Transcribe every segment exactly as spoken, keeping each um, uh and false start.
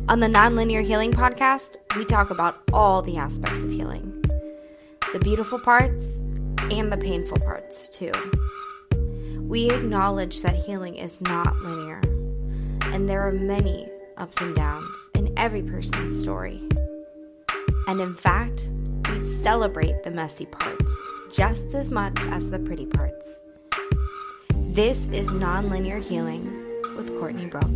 On the Nonlinear Healing Podcast, we talk about all the aspects of healing. The beautiful parts and the painful parts, too. We acknowledge that healing is not linear, and there are many ups and downs in every person's story. And in fact, we celebrate the messy parts just as much as the pretty parts. This is Nonlinear Healing with Courtney Brooke.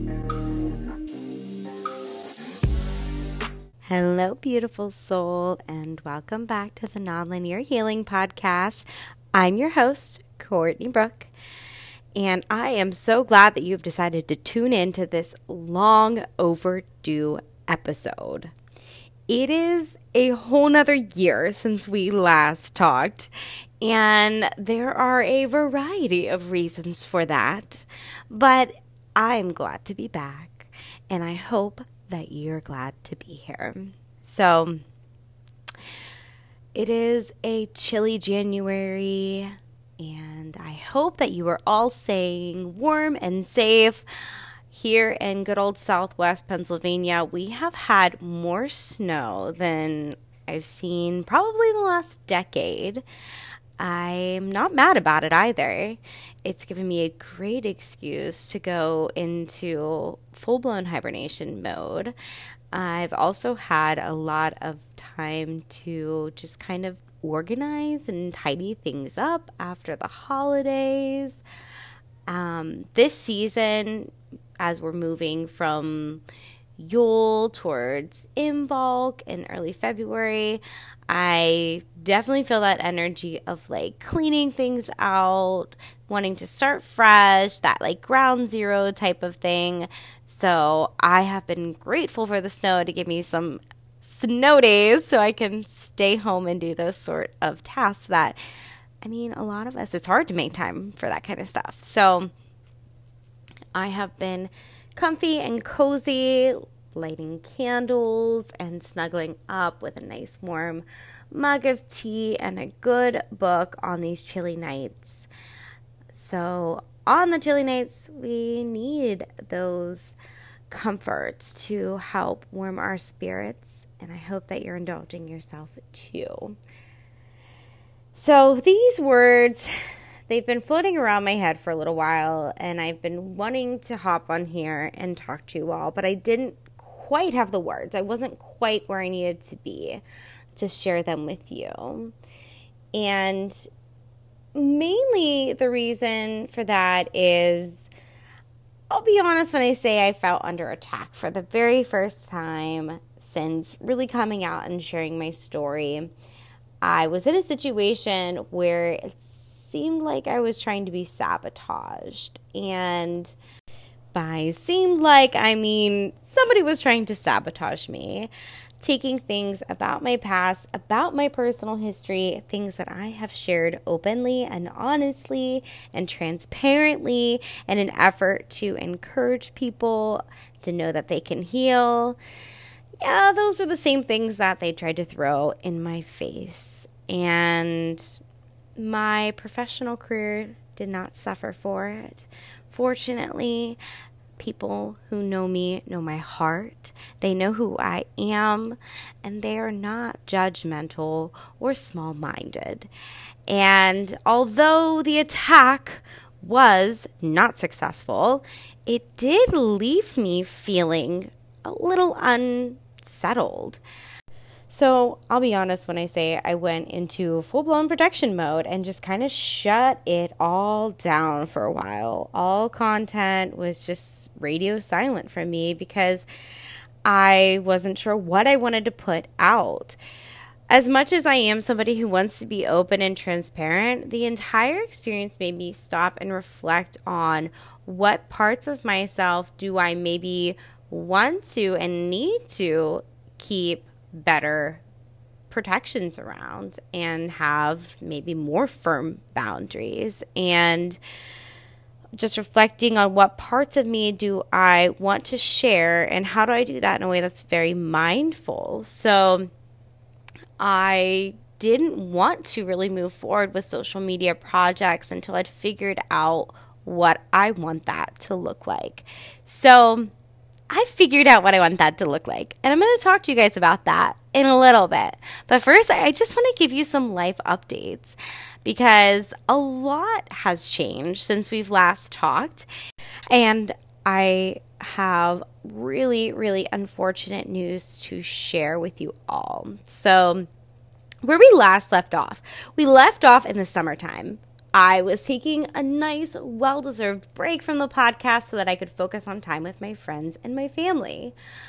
Hello, beautiful soul, and welcome back to the Nonlinear Healing Podcast. I'm your host, Courtney Brooke, and I am so glad that you've decided to tune in to this long overdue episode. It is a whole nother year since we last talked, and there are a variety of reasons for that, but I'm glad to be back, and I hope that you're glad to be here. So, it is a chilly January, and I hope that you are all staying warm and safe. Here in good old Southwest Pennsylvania, we have had more snow than I've seen probably in the last decade. I'm not mad about it either. It's given me a great excuse to go into full-blown hibernation mode. I've also had a lot of time to just kind of organize and tidy things up after the holidays. Um, this season, as we're moving from Yule towards Imbolc in early February, I definitely feel that energy of like cleaning things out, wanting to start fresh, that like ground zero type of thing. So I have been grateful for the snow to give me some snow days so I can stay home and do those sort of tasks that, I mean, a lot of us, it's hard to make time for that kind of stuff. So I have been comfy and cozy, lighting candles and snuggling up with a nice warm mug of tea and a good book on these chilly nights. So on the chilly nights, we need those comforts to help warm our spirits, and I hope that you're indulging yourself too. So these words, they've been floating around my head for a little while, and I've been wanting to hop on here and talk to you all, but I didn't quite have the words. I wasn't quite where I needed to be to share them with you. And mainly the reason for that is, I'll be honest when I say I felt under attack for the very first time since really coming out and sharing my story. I was in a situation where it seemed like I was trying to be sabotaged, and by seemed like, I mean somebody was trying to sabotage me, taking things about my past, about my personal history, things that I have shared openly and honestly and transparently in an effort to encourage people to know that they can heal. Yeah, those are the same things that they tried to throw in my face. And my professional career did not suffer for it. Fortunately, people who know me know my heart. They know who I am, and they are not judgmental or small-minded. And although the attack was not successful, it did leave me feeling a little unsettled. So I'll be honest when I say I went into full-blown protection mode and just kind of shut it all down for a while. All content was just radio silent from me because I wasn't sure what I wanted to put out. As much as I am somebody who wants to be open and transparent, the entire experience made me stop and reflect on what parts of myself do I maybe want to and need to keep better protections around and have maybe more firm boundaries, and just reflecting on what parts of me do I want to share and how do I do that in a way that's very mindful. So I didn't want to really move forward with social media projects until I'd figured out what I want that to look like. So I figured out what I want that to look like. And I'm going to talk to you guys about that in a little bit. But first, I just want to give you some life updates because a lot has changed since we've last talked. And I have really, really unfortunate news to share with you all. So, where we last left off, we left off in the summertime. I was taking a nice, well-deserved break from the podcast so that I could focus on time with my friends and my family.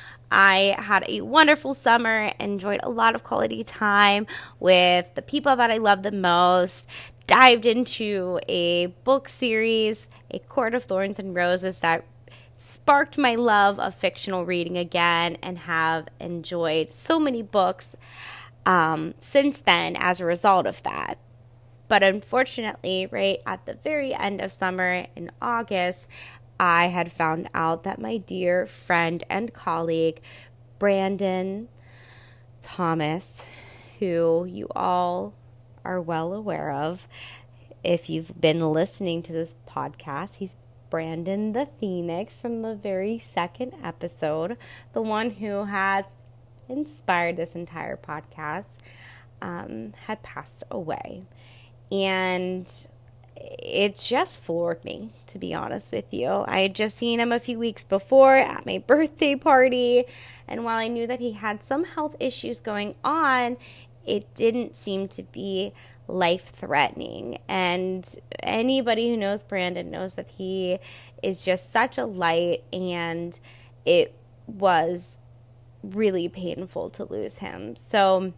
I had a wonderful summer, enjoyed a lot of quality time with the people that I love the most, dived into a book series, A Court of Thorns and Roses, that sparked my love of fictional reading again, and have enjoyed so many books um, since then as a result of that. But unfortunately, right at the very end of summer in August, I had found out that my dear friend and colleague, Brandon Thomas, who you all are well aware of, if you've been listening to this podcast, he's Brandon the Phoenix from the very second episode, the one who has inspired this entire podcast, um, had passed away. And it just floored me, to be honest with you. I had just seen him a few weeks before at my birthday party, and while I knew that he had some health issues going on, it didn't seem to be life-threatening. And anybody who knows Brandon knows that he is just such a light, and it was really painful to lose him. So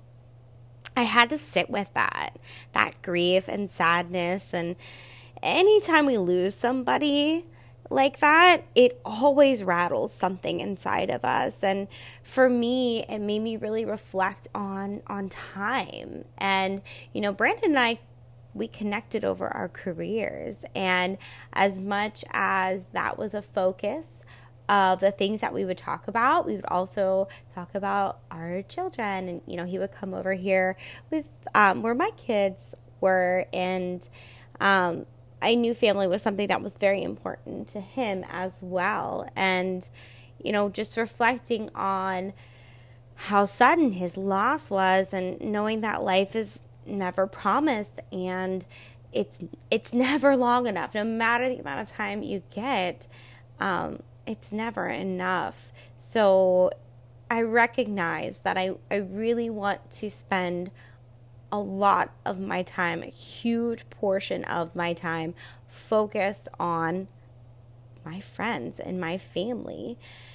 I had to sit with that, that grief and sadness. And anytime we lose somebody like that, it always rattles something inside of us. And for me, it made me really reflect on, on time. And, you know, Brandon and I, we connected over our careers. And as much as that was a focus of the things that we would talk about, we would also talk about our children. And, you know, he would come over here with um, where my kids were. And um, I knew family was something that was very important to him as well. And, you know, just reflecting on how sudden his loss was, and knowing that life is never promised, and it's it's never long enough. No matter the amount of time you get, um, it's never enough. So I recognize that I, I really want to spend a lot of my time, a huge portion of my time, focused on my friends and my family.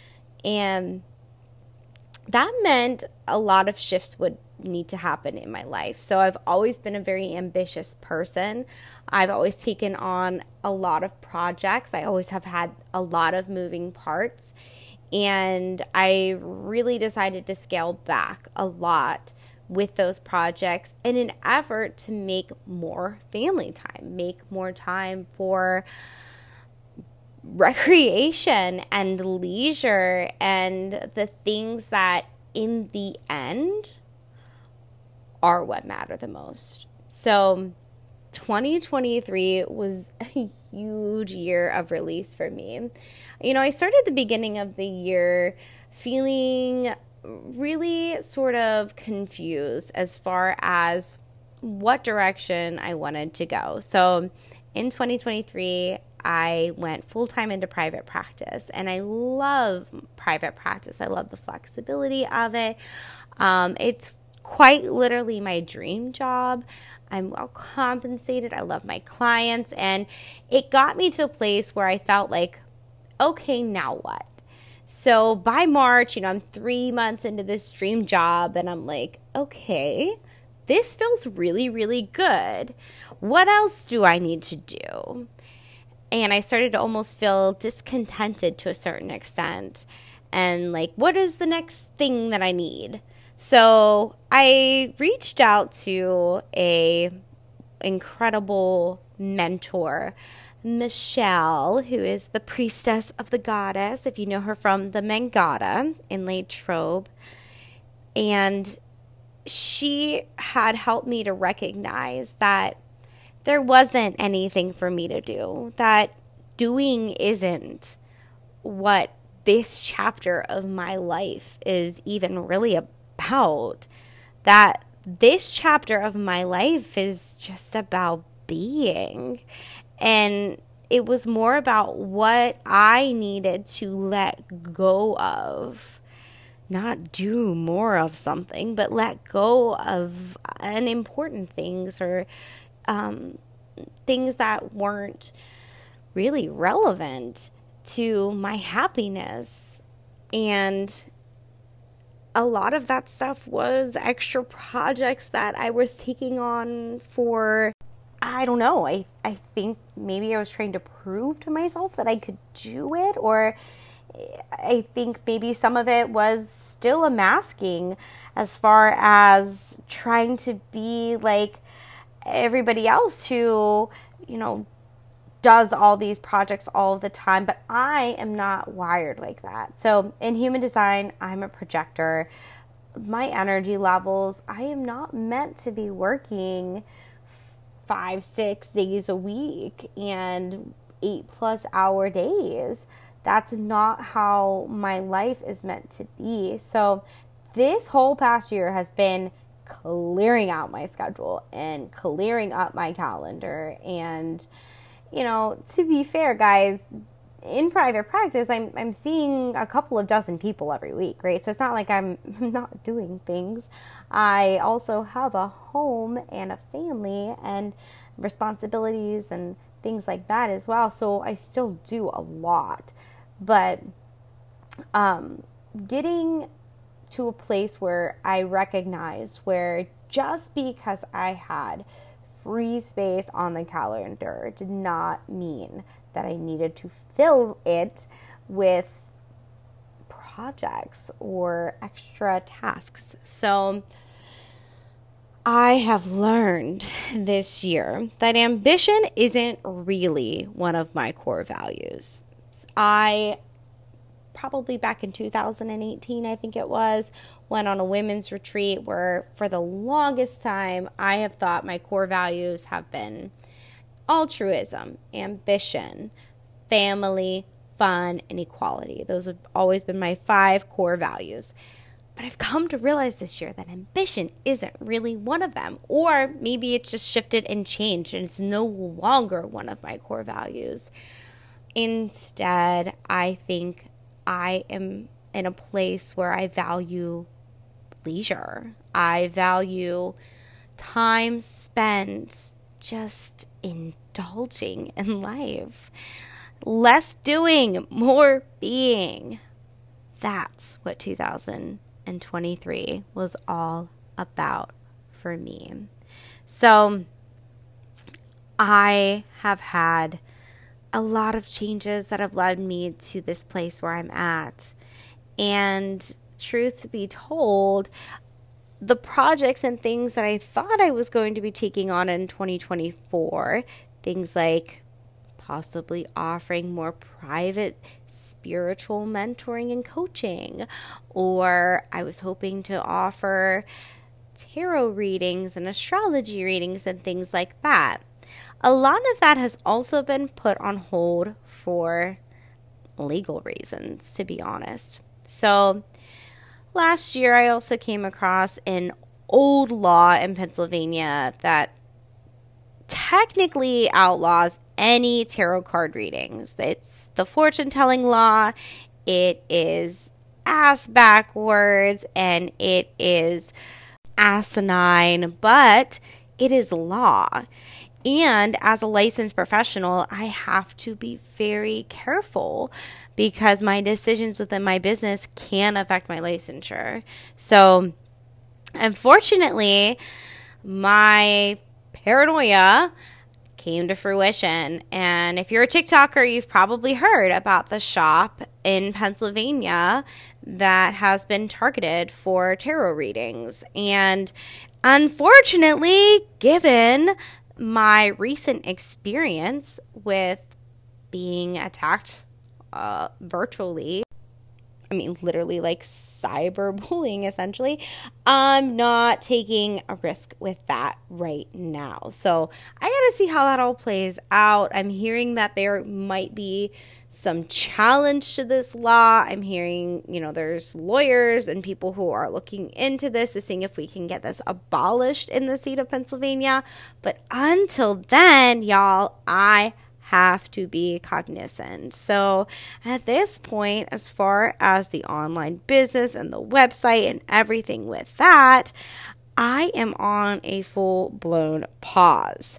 And that meant a lot of shifts would need to happen in my life. So I've always been a very ambitious person. I've always taken on a lot of projects. I always have had a lot of moving parts. And I really decided to scale back a lot with those projects in an effort to make more family time, make more time for recreation and leisure and the things that in the end are what matter the most. So twenty twenty-three was a huge year of release for me. You know, I started the beginning of the year feeling really sort of confused as far as what direction I wanted to go. So in twenty twenty-three, I went full-time into private practice, and I love private practice. I love the flexibility of it. Um, it's quite literally my dream job. I'm well compensated. I love my clients, and it got me to a place where I felt like, okay, now what? So by March, you know, I'm three months into this dream job, and I'm like, okay, this feels really, really good. What else do I need to do? And I started to almost feel discontented to a certain extent. And like, what is the next thing that I need? So I reached out to a incredible mentor, Michelle, who is the priestess of the goddess, if you know her from the Mangata in Latrobe. And she had helped me to recognize that there wasn't anything for me to do, that doing isn't what this chapter of my life is even really about. That this chapter of my life is just about being. And it was more about what I needed to let go of. Not do more of something, but let go of unimportant things or um, things that weren't really relevant to my happiness. And a lot of that stuff was extra projects that I was taking on for, I don't know, I, I think maybe I was trying to prove to myself that I could do it, or I think maybe some of it was still a masking as far as trying to be like everybody else who, you know, does all these projects all the time. But I am not wired like that. So in human design, I'm a projector. My energy levels, I am not meant to be working five, six days a week and eight plus hour days. That's not how my life is meant to be. So this whole past year has been clearing out my schedule and clearing up my calendar. And, you know, to be fair, guys, in private practice, I'm I'm seeing a couple of dozen people every week, right? So it's not like I'm not doing things. I also have a home and a family and responsibilities and things like that as well. So I still do a lot. But um, getting to a place where I recognized where just because I had free space on the calendar did not mean that I needed to fill it with projects or extra tasks. So I have learned this year that ambition isn't really one of my core values. I probably back in two thousand eighteen, I think it was, went on a women's retreat where for the longest time I have thought my core values have been altruism, ambition, family, fun, and equality. Those have always been my five core values. But I've come to realize this year that ambition isn't really one of them. Or maybe it's just shifted and changed and it's no longer one of my core values. Instead, I think I am in a place where I value leisure. I value time spent just indulging in life. Less doing, more being. That's what two thousand twenty-three was all about for me. So I have had a lot of changes that have led me to this place where I'm at. And truth be told, the projects and things that I thought I was going to be taking on in twenty twenty-four, things like possibly offering more private spiritual mentoring and coaching, or I was hoping to offer tarot readings and astrology readings and things like that. A lot of that has also been put on hold for legal reasons, to be honest. So last year, I also came across an old law in Pennsylvania that technically outlaws any tarot card readings. It's the fortune-telling law. It is ass backwards, and it is asinine, but it is law. And as a licensed professional, I have to be very careful because my decisions within my business can affect my licensure. So, unfortunately, my paranoia came to fruition. And if you're a TikToker, you've probably heard about the shop in Pennsylvania that has been targeted for tarot readings. And unfortunately, given my recent experience with being attacked uh, virtually I mean, literally like cyberbullying, essentially. I'm not taking a risk with that right now. So I got to see how that all plays out. I'm hearing that there might be some challenge to this law. I'm hearing, you know, there's lawyers and people who are looking into this to seeing if we can get this abolished in the state of Pennsylvania. But until then, y'all, I have to be cognizant. So at this point, as far as the online business and the website and everything with that, I am on a full-blown pause.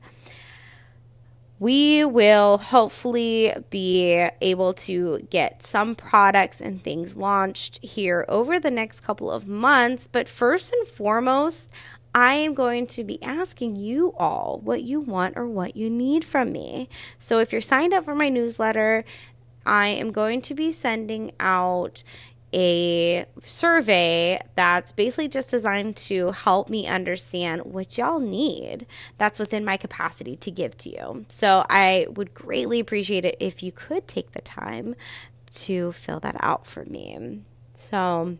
We will hopefully be able to get some products and things launched here over the next couple of months. But first and foremost, I am going to be asking you all what you want or what you need from me. So if you're signed up for my newsletter, I am going to be sending out a survey that's basically just designed to help me understand what y'all need that's within my capacity to give to you. So I would greatly appreciate it if you could take the time to fill that out for me. So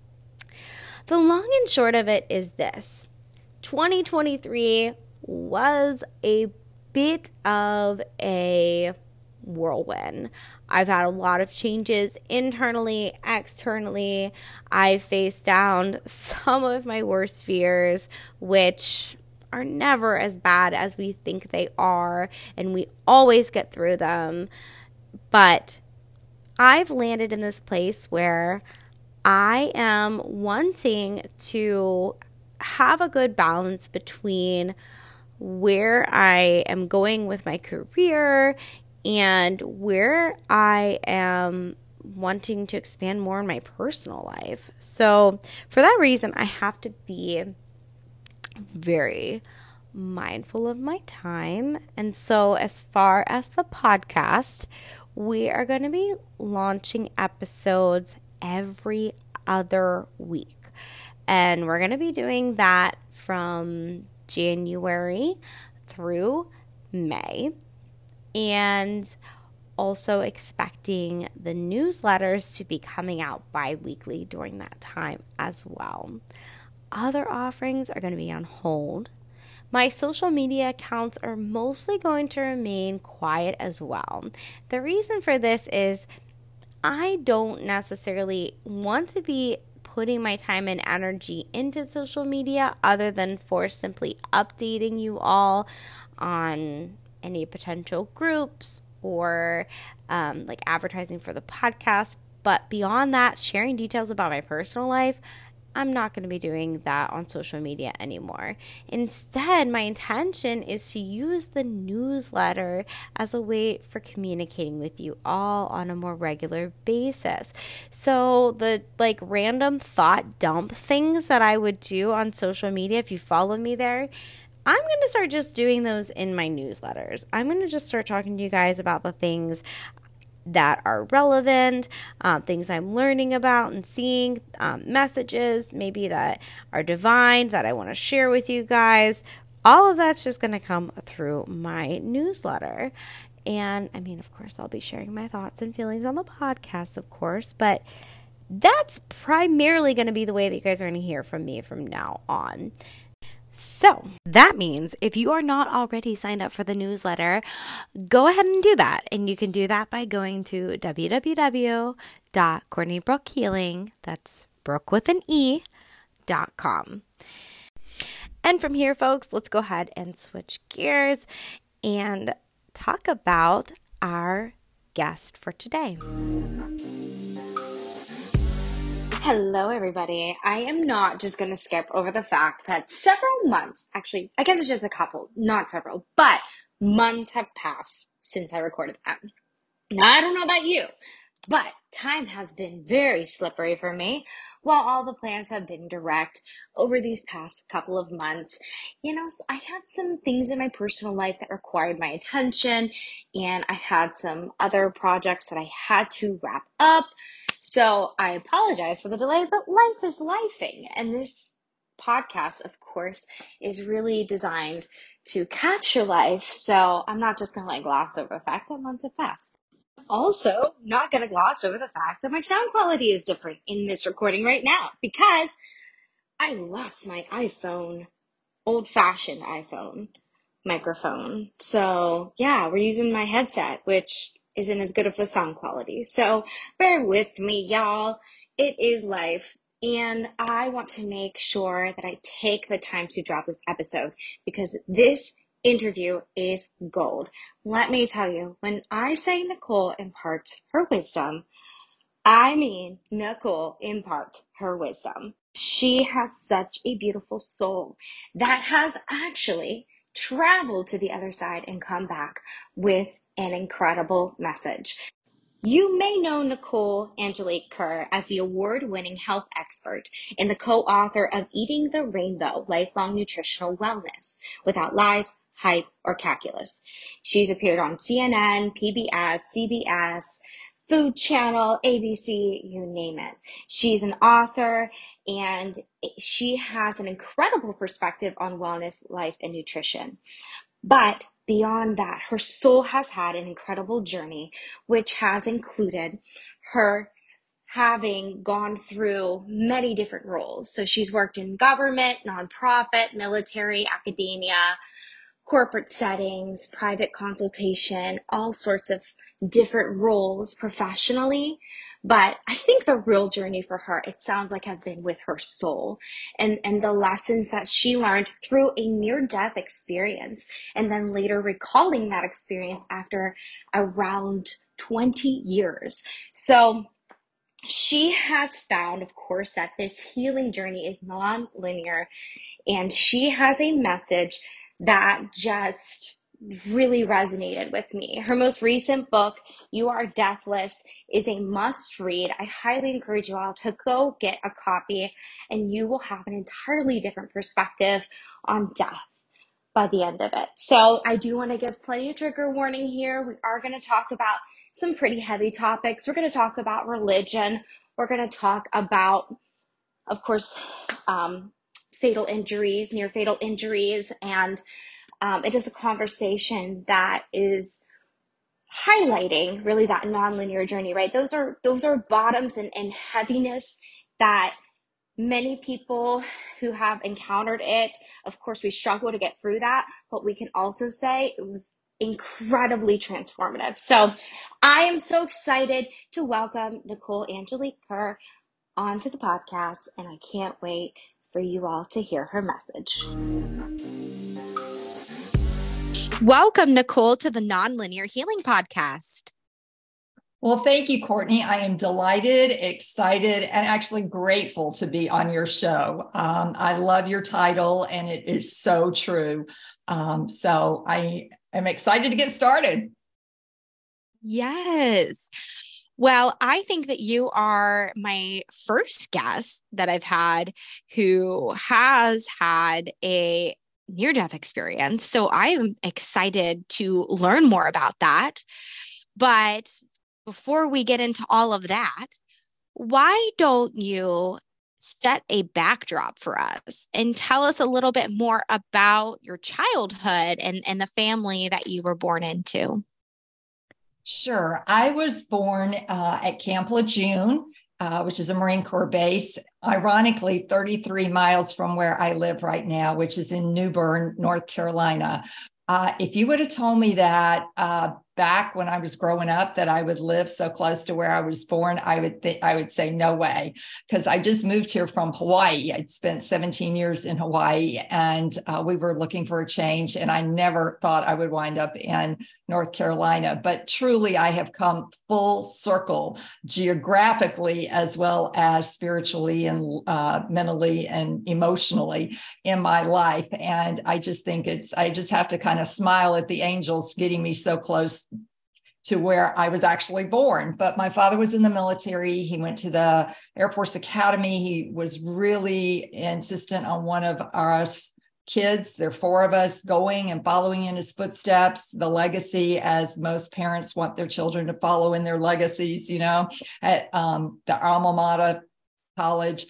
the long and short of it is this. twenty twenty-three was a bit of a whirlwind. I've had a lot of changes internally, externally. I faced down some of my worst fears, which are never as bad as we think they are, and we always get through them. But I've landed in this place where I am wanting to have a good balance between where I am going with my career and where I am wanting to expand more in my personal life. So for that reason, I have to be very mindful of my time. And so as far as the podcast, we are going to be launching episodes every other week. And we're going to be doing that from January through May. And also expecting the newsletters to be coming out bi-weekly during that time as well. Other offerings are going to be on hold. My social media accounts are mostly going to remain quiet as well. The reason for this is I don't necessarily want to be putting my time and energy into social media other than for simply updating you all on any potential groups or um, like advertising for the podcast. But beyond that, sharing details about my personal life, I'm not going to be doing that on social media anymore. Instead, my intention is to use the newsletter as a way for communicating with you all on a more regular basis. So the like random thought dump things that I would do on social media, if you follow me there, I'm going to start just doing those in my newsletters. I'm going to just start talking to you guys about the things that are relevant, um, things I'm learning about and seeing, um, messages maybe that are divine that I want to share with you guys. All of that's just going to come through my newsletter. And I mean, of course, I'll be sharing my thoughts and feelings on the podcast, of course, but that's primarily going to be the way that you guys are going to hear from me from now on. So that means if you are not already signed up for the newsletter, go ahead and do that. And you can do that by going to w w w dot courtney brooke healing, that's Brooke with an E, dot com. And from here, folks, let's go ahead and switch gears and talk about our guest for today. Hello, everybody. I am not just going to skip over the fact that several months, actually, I guess it's just a couple, not several, but months have passed since I recorded that. Now, I don't know about you, but time has been very slippery for me. While all the plans have been direct over these past couple of months, you know, I had some things in my personal life that required my attention, and I had some other projects that I had to wrap up. So I apologize for the delay, but life is lifing. And this podcast, of course, is really designed to capture life. So I'm not just going to like gloss over the fact that months have passed. Also, not going to gloss over the fact that my sound quality is different in this recording right now because I lost my iPhone, old-fashioned iPhone microphone. So yeah, we're using my headset, which isn't as good of a sound quality. So bear with me, y'all. It is life. And I want to make sure that I take the time to drop this episode because this interview is gold. Let me tell you, when I say Nicole imparts her wisdom, I mean, Nicole imparts her wisdom. She has such a beautiful soul that has actually traveled to the other side and come back with an incredible message. You may know Nicole Angelique Kerr as the award-winning health expert and the co-author of Eating the Rainbow, Lifelong Nutritional Wellness, Without Lies, Hype, or Calculus. She's appeared on C N N, P B S, C B S, Food Channel, A B C, you name it. She's an author and she has an incredible perspective on wellness, life, and nutrition. But beyond that, her soul has had an incredible journey, which has included her having gone through many different roles. So she's worked in government, nonprofit, military, academia, corporate settings, private consultation, all sorts of different roles professionally. But I think the real journey for her, it sounds like, has been with her soul and, and the lessons that she learned through a near-death experience, and then later recalling that experience after around twenty years. So she has found, of course, that this healing journey is non-linear, and she has a message that just really resonated with me. Her most recent book, You Are Deathless, is a must read. I highly encourage you all to go get a copy, and you will have an entirely different perspective on death by the end of it. So I do want to give plenty of trigger warning here. We are going to talk about some pretty heavy topics. We're going to talk about religion. We're going to talk about, of course, um, fatal injuries, near fatal injuries, and um, it is a conversation that is highlighting really that nonlinear journey, right? Those are those are bottoms and, and heaviness that many people who have encountered it, of course, we struggle to get through that, but we can also say it was incredibly transformative. So I am so excited to welcome Nicole Angelique Kerr onto the podcast, and I can't wait for you all to hear her message. Welcome, Nicole, to the Nonlinear Healing Podcast. Well, thank you, Courtney. I am delighted, excited, and actually grateful to be on your show. Um, I love your title, and it is so true. Um, so I am excited to get started. Yes. Well, I think that you are my first guest that I've had who has had a near-death experience. So I'm excited to learn more about that. But before we get into all of that, why don't you set a backdrop for us and tell us a little bit more about your childhood and, and the family that you were born into? Sure. I was born uh, at Camp Lejeune, uh, which is a Marine Corps base, ironically, thirty-three miles from where I live right now, which is in New Bern, North Carolina. Uh, if you would have told me that uh, back when I was growing up that I would live so close to where I was born, I would th- I would say no way, because I just moved here from Hawaii. I'd spent seventeen years in Hawaii, and uh, we were looking for a change, and I never thought I would wind up in North Carolina. But truly, I have come full circle geographically as well as spiritually and uh, mentally and emotionally in my life. And I just think it's, I just have to kind of smile at the angels getting me so close to where I was actually born. But my father was in the military. He went to the Air Force Academy. He was really insistent on one of us kids, there are four of us, going and following in his footsteps, the legacy, as most parents want their children to follow in their legacies, you know, at um, the alma mater college.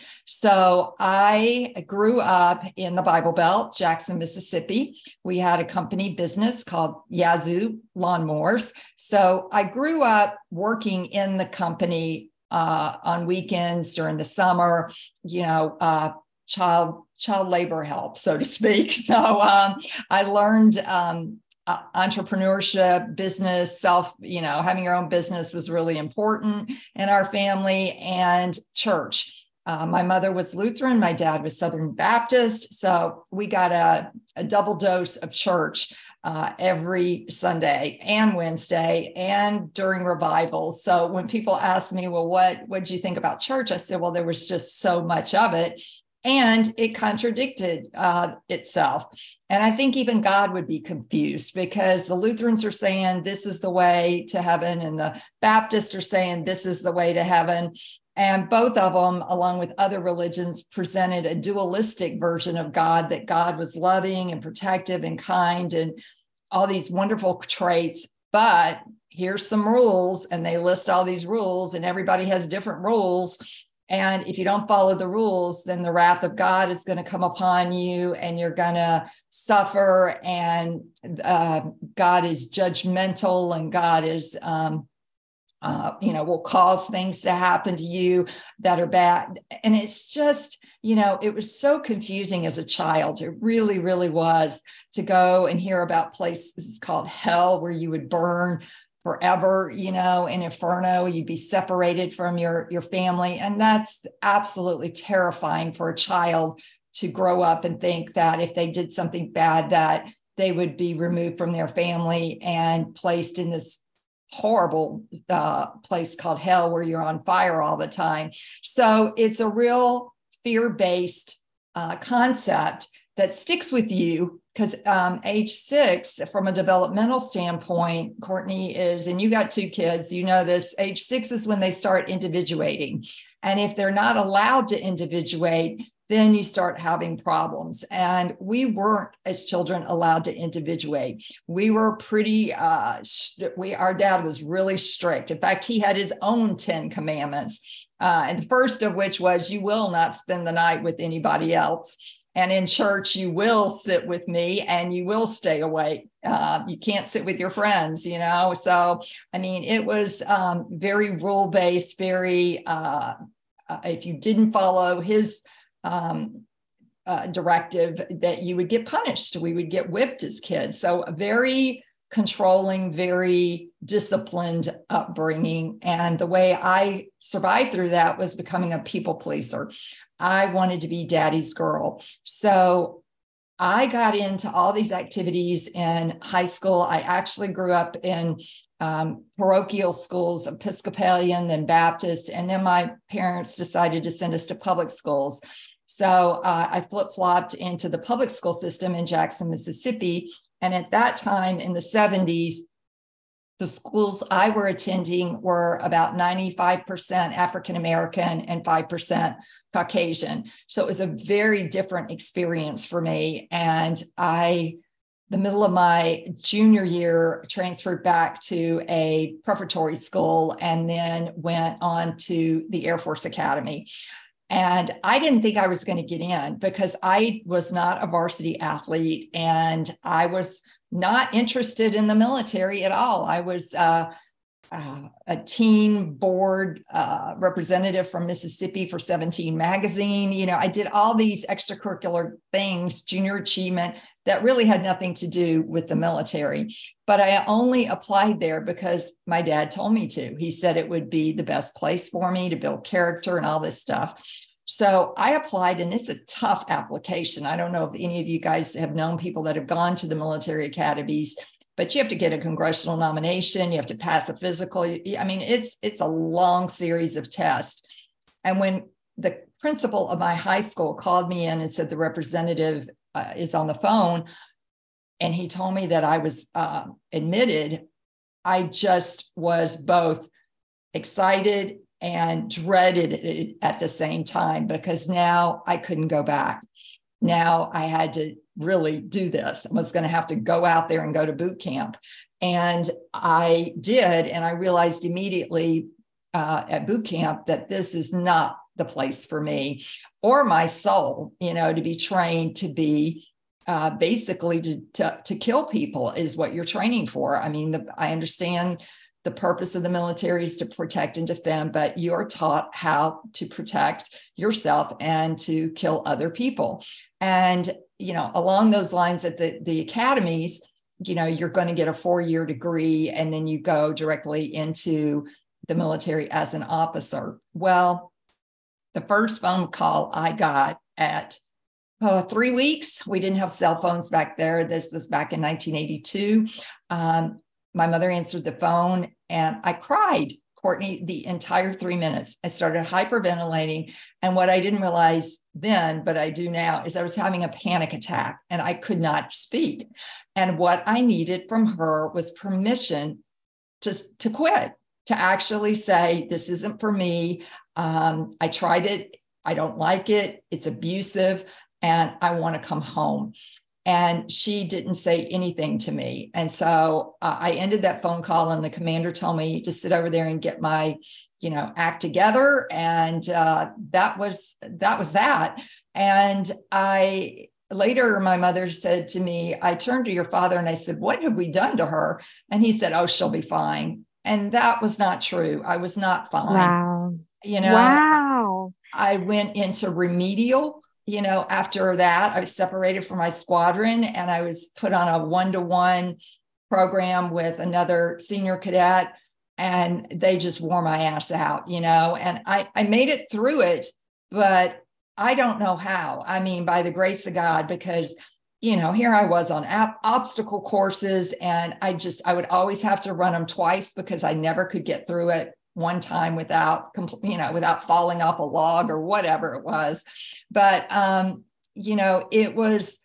So I grew up in the Bible Belt, Jackson, Mississippi. We had a company business called Yazoo Lawnmowers. So I grew up working in the company uh, on weekends during the summer, you know, uh, child child labor help, so to speak. So um, I learned um, uh, entrepreneurship, business, self, you know, having your own business was really important in our family, and church. Uh, my mother was Lutheran, my dad was Southern Baptist. So we got a, a double dose of church uh, every Sunday and Wednesday and during revivals. So when people ask me, well, what, what did you think about church? I said, well, there was just so much of it. And it contradicted uh, itself. And I think even God would be confused, because the Lutherans are saying this is the way to heaven, and the Baptists are saying this is the way to heaven. And both of them, along with other religions, presented a dualistic version of God, that God was loving and protective and kind and all these wonderful traits. But here's some rules, and they list all these rules, and everybody has different rules. And if you don't follow the rules, then the wrath of God is going to come upon you, and you're going to suffer. And uh, God is judgmental, and God is, um, uh, you know, will cause things to happen to you that are bad. And it's just, you know, it was so confusing as a child. It really, really was, to go and hear about places called hell, where you would burn forever, you know, in inferno, you'd be separated from your, your family. And that's absolutely terrifying for a child to grow up and think that if they did something bad, that they would be removed from their family and placed in this horrible uh, place called hell, where you're on fire all the time. So it's a real fear-based uh, concept that sticks with you. Because um, age six, from a developmental standpoint, Courtney, is, and you got two kids, you know this, age six is when they start individuating. And if they're not allowed to individuate, then you start having problems. And we weren't, as children, allowed to individuate. We were pretty, uh, we our dad was really strict. In fact, he had his own Ten Commandments. Uh, and the first of which was, you will not spend the night with anybody else. And in church, you will sit with me and you will stay awake. Uh, you can't sit with your friends, you know? So, I mean, it was um, very rule-based, very, uh, uh, if you didn't follow his um, uh, directive, that you would get punished. We would get whipped as kids. So a very controlling, very disciplined upbringing. And the way I survived through that was becoming a people pleaser. I wanted to be daddy's girl. So I got into all these activities in high school. I actually grew up in um, parochial schools, Episcopalian, then Baptist, and then my parents decided to send us to public schools. So uh, I flip-flopped into the public school system in Jackson, Mississippi. And at that time in the seventies, the schools I were attending were about ninety-five percent African-American and five percent Caucasian. So it was a very different experience for me. And I, the middle of my junior year, transferred back to a preparatory school and then went on to the Air Force Academy. And I didn't think I was going to get in, because I was not a varsity athlete and I was not interested in the military at all. I was uh, uh, a teen board uh, representative from Mississippi for seventeen magazine. You know, I did all these extracurricular things, junior achievement, that really had nothing to do with the military. But I only applied there because my dad told me to. He said it would be the best place for me to build character and all this stuff. So I applied, and it's a tough application. I don't know if any of you guys have known people that have gone to the military academies, but you have to get a congressional nomination. You have to pass a physical. I mean, it's it's a long series of tests. And when the principal of my high school called me in and said the representative uh, is on the phone, and he told me that I was uh, admitted, I just was both excited and dreaded it at the same time, because now I couldn't go back. Now I had to really do this. I was going to have to go out there and go to boot camp. And I did. And I realized immediately uh, at boot camp that this is not the place for me, or my soul, you know, to be trained to be uh, basically to, to, to kill people is what you're training for. I mean, the, I understand the purpose of the military is to protect and defend, but you're taught how to protect yourself and to kill other people. And, you know, along those lines at the, the academies, you know, you're going to get a four-year degree and then you go directly into the military as an officer. Well, the first phone call I got at uh, three weeks, we didn't have cell phones back there. This was back in nineteen eighty-two. Um, my mother answered the phone and I cried, Courtney, the entire three minutes. I started hyperventilating. And what I didn't realize then, but I do now, is I was having a panic attack and I could not speak. And what I needed from her was permission to, to quit, to actually say, this isn't for me. Um, I tried it. I don't like it. It's abusive and I want to come home. And she didn't say anything to me. And so uh, I ended that phone call and the commander told me to sit over there and get my, you know, act together. And uh, that was, that was that. And I, later, my mother said to me, I turned to your father and I said, what have we done to her? And he said, oh, she'll be fine. And that was not true. I was not fine. Wow. You know, wow. I went into remedial. You know, after that, I was separated from my squadron and I was put on a one-to-one program with another senior cadet and they just wore my ass out, you know, and I, I made it through it, but I don't know how. I mean, by the grace of God, because, you know, here I was on ap- obstacle courses and I just, I would always have to run them twice because I never could get through it one time without, you know, without falling off a log or whatever it was. But, um, you know, it was,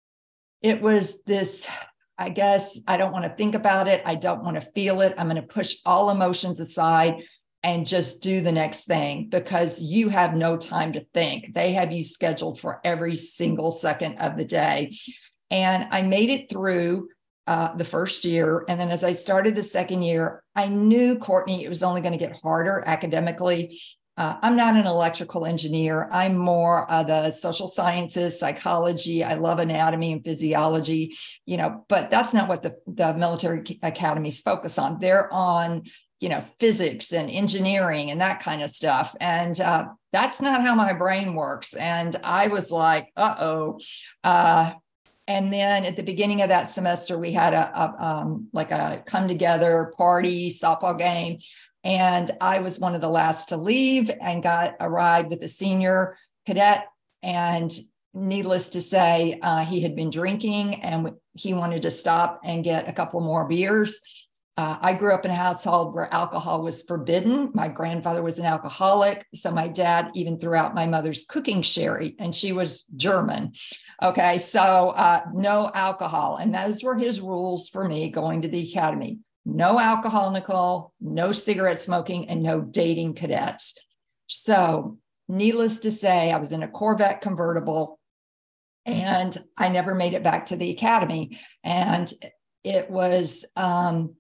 it was this, I guess, I don't want to think about it. I don't want to feel it. I'm going to push all emotions aside and just do the next thing because you have no time to think. They have you scheduled for every single second of the day. And I made it through Uh, the first year. And then as I started the second year, I knew, Courtney, it was only going to get harder academically. Uh, I'm not an electrical engineer. I'm more of the social sciences, psychology. I love anatomy and physiology, you know, but that's not what the, the military academies focus on. They're on, you know, physics and engineering and that kind of stuff. And uh, that's not how my brain works. And I was like, uh-oh, uh, and then at the beginning of that semester, we had a, a um, like a come together party, softball game. And I was one of the last to leave and got a ride with a senior cadet. And needless to say, uh, he had been drinking and he wanted to stop and get a couple more beers. Uh, I grew up in a household where alcohol was forbidden. My grandfather was an alcoholic. So my dad even threw out my mother's cooking sherry, and she was German. Okay, so uh, no alcohol. And those were his rules for me going to the academy. No alcohol, Nicole, no cigarette smoking, and no dating cadets. So needless to say, I was in a Corvette convertible, and I never made it back to the academy. And it was... Um,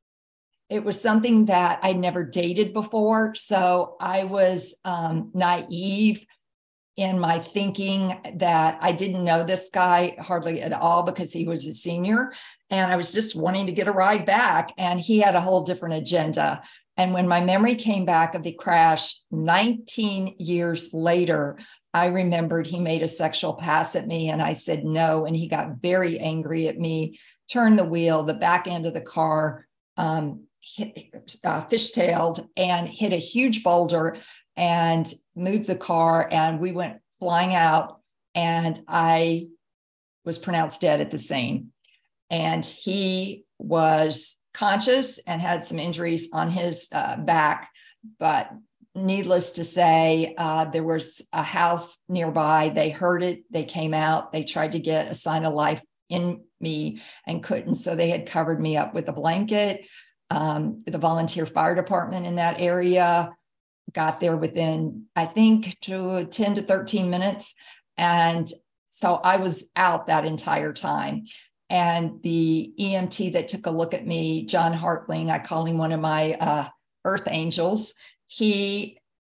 It was something that I'd never dated before. So I was um, naive in my thinking that I didn't know this guy hardly at all because he was a senior. And I was just wanting to get a ride back. And he had a whole different agenda. And when my memory came back of the crash nineteen years later, I remembered he made a sexual pass at me. And I said no. And he got very angry at me, turned the wheel, the back end of the car, um, Hit, uh, fishtailed and hit a huge boulder and moved the car, and we went flying out, and I was pronounced dead at the scene. And he was conscious and had some injuries on his uh, back, but needless to say, uh, there was a house nearby. They heard it, they came out, they tried to get a sign of life in me and couldn't, so they had covered me up with a blanket. Um, the volunteer fire department in that area got there within, I think, to ten to thirteen minutes. And so I was out that entire time. And the E M T that took a look at me, John Hartling, I call him one of my uh, earth angels, he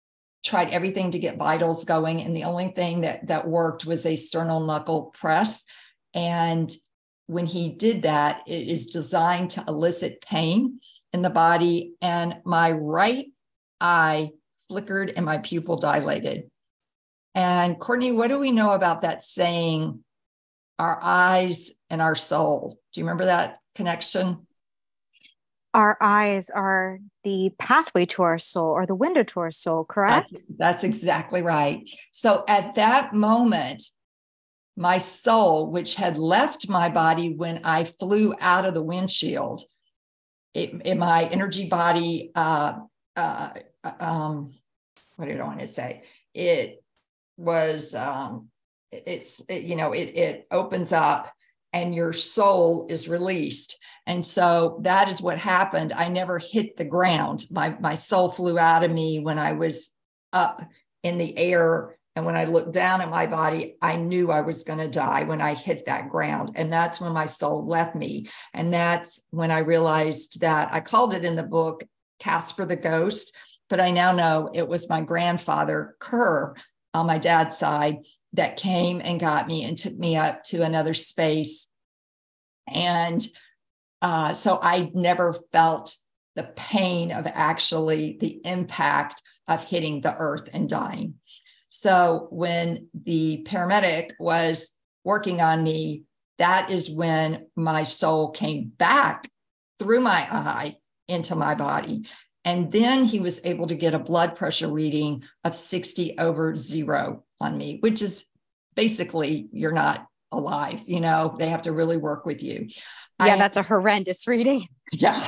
tried everything to get vitals going. And the only thing that, that worked was a sternal knuckle press. And when he did that, it is designed to elicit pain in the body. And my right eye flickered and my pupil dilated. And Courtney, what do we know about that saying, our eyes and our soul? Do you remember that connection? Our eyes are the pathway to our soul, or the window to our soul, correct? That's, that's exactly right. So at that moment, my soul, which had left my body when I flew out of the windshield, it, it, my energy body, uh, uh, um, what did I want to say? It was, um, it's, it, you know, it, it opens up and your soul is released. And so that is what happened. I never hit the ground. My, my soul flew out of me when I was up in the air. And when I looked down at my body, I knew I was going to die when I hit that ground. And that's when my soul left me. And that's when I realized that I called it in the book Casper the Ghost, but I now know it was my grandfather, Kerr, on my dad's side, that came and got me and took me up to another space. And uh, so I never felt the pain of actually the impact of hitting the earth and dying. So when the paramedic was working on me, that is when my soul came back through my eye into my body. And then he was able to get a blood pressure reading of sixty over zero on me, which is basically you're not alive. You know, they have to really work with you. Yeah, I, that's a horrendous reading. Yeah.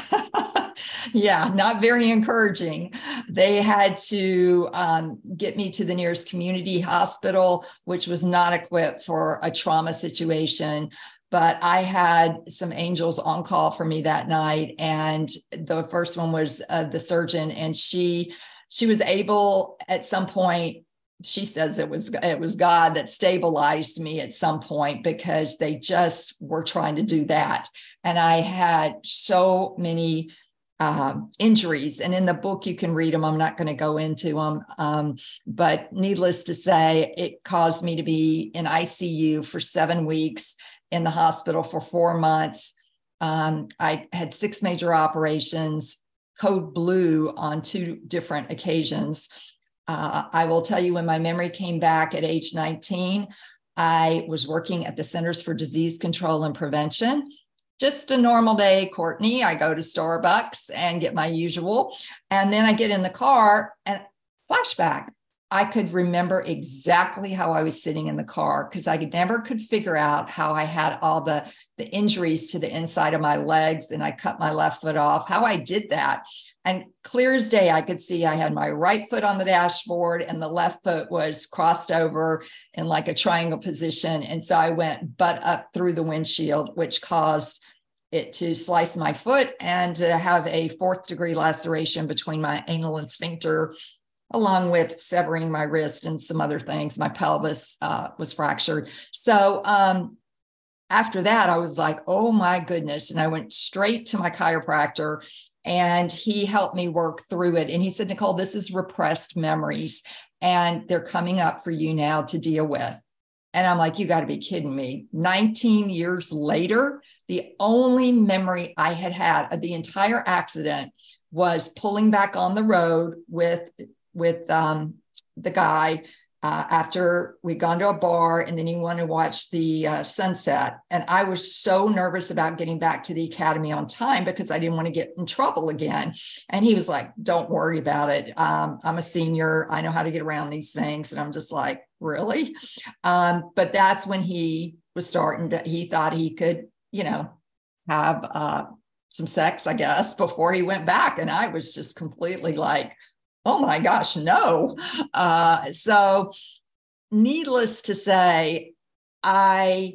Yeah, not very encouraging. They had to um, get me to the nearest community hospital, which was not equipped for a trauma situation. But I had some angels on call for me that night. And the first one was uh, the surgeon. And she, she was able at some point, she says it was, it was God that stabilized me at some point, because they just were trying to do that. And I had so many um, injuries. And in the book, you can read them. I'm not going to go into them. Um, but needless to say, it caused me to be in I C U for seven weeks, in the hospital for four months. Um, I had six major operations, code blue on two different occasions. Uh, I will tell you, when my memory came back at age nineteen, I was working at the Centers for Disease Control and Prevention. Just a normal day, Courtney. I go to Starbucks and get my usual. And then I get in the car and flashback. I could remember exactly how I was sitting in the car, because I never could figure out how I had all the, the injuries to the inside of my legs, and I cut my left foot off, how I did that. And clear as day, I could see I had my right foot on the dashboard and the left foot was crossed over in like a triangle position. And so I went butt up through the windshield, which caused it to slice my foot and to have a fourth degree laceration between my anal and sphincter, along with severing my wrist and some other things. My pelvis uh, was fractured. So um, after that, I was like, oh my goodness. And I went straight to my chiropractor, and he helped me work through it. And he said, Nicole, this is repressed memories, and they're coming up for you now to deal with. And I'm like, you got to be kidding me. nineteen years later, the only memory I had had of the entire accident was pulling back on the road with with um, the guy uh, after we'd gone to a bar, and then he wanted to watch the uh, sunset. And I was so nervous about getting back to the academy on time, because I didn't want to get in trouble again. And he was like, don't worry about it. Um, I'm a senior. I know how to get around these things. And I'm just like, really? Um, but that's when he was starting to, he thought he could, you know, have uh, some sex, I guess, before he went back. And I was just completely like, oh my gosh, no. Uh, so needless to say, I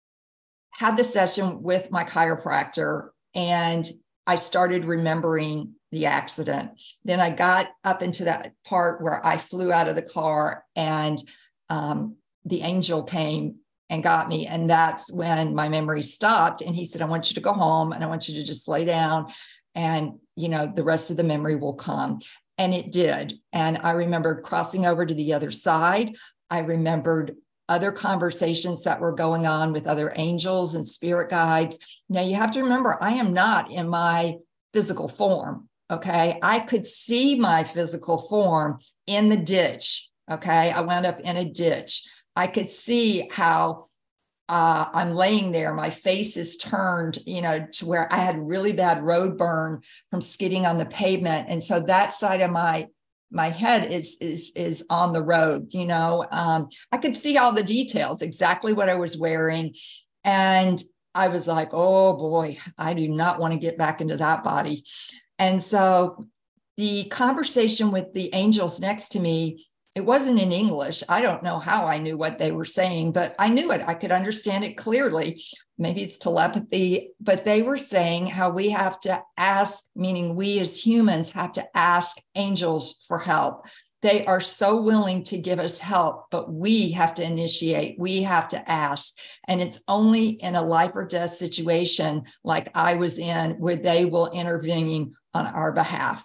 had the session with my chiropractor, and I started remembering the accident. Then I got up into that part where I flew out of the car, and um, the angel came and got me. And that's when my memory stopped. And he said, I want you to go home, and I want you to just lay down, and, you know, the rest of the memory will come. And it did. And I remembered crossing over to the other side. I remembered other conversations that were going on with other angels and spirit guides. Now, you have to remember, I am not in my physical form, okay? I could see my physical form in the ditch, okay? I wound up in a ditch. I could see how uh, I'm laying there. My face is turned, you know, to where I had really bad road burn from skidding on the pavement. And so that side of my my head is is is on the road, you know. Um, I could see all the details, exactly what I was wearing. And I was like, oh boy, I do not want to get back into that body. And so the conversation with the angels next to me, it wasn't in English. I don't know how I knew what they were saying, but I knew it. I could understand it clearly. Maybe it's telepathy, but they were saying how we have to ask, meaning we as humans have to ask angels for help. They are so willing to give us help, but we have to initiate, we have to ask. And it's only in a life or death situation like I was in where they will intervene on our behalf.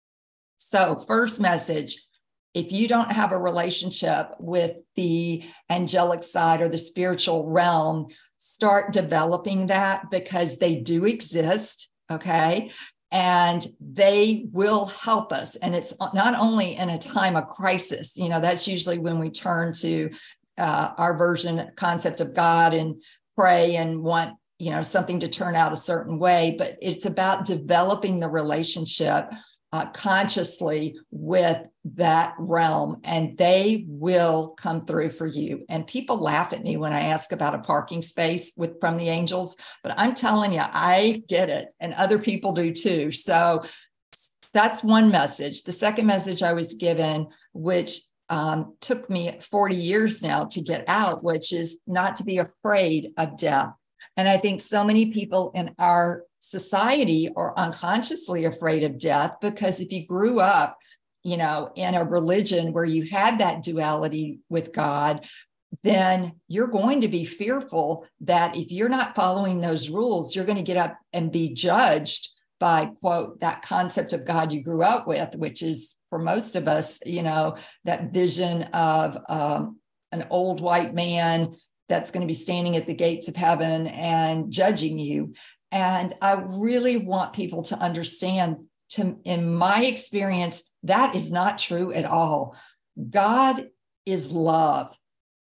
So first message, if you don't have a relationship with the angelic side or the spiritual realm, start developing that, because they do exist, okay? And they will help us. And it's not only in a time of crisis, you know, that's usually when we turn to uh, our version concept of God and pray and want, you know, something to turn out a certain way, but it's about developing the relationship Uh, consciously with that realm, and they will come through for you. And people laugh at me when I ask about a parking space with from the angels, but I'm telling you, I get it, and other people do too. So that's one message. The second message I was given, which um, took me forty years now to get out, which is not to be afraid of death. And I think so many people in our society are unconsciously afraid of death, because if you grew up, you know, in a religion where you had that duality with God, then you're going to be fearful that if you're not following those rules, you're going to get up and be judged by, quote, that concept of God you grew up with, which is for most of us, you know, that vision of um, an old white man that's going to be standing at the gates of heaven and judging you. And I really want people to understand, to, in my experience, that is not true at all. God is love,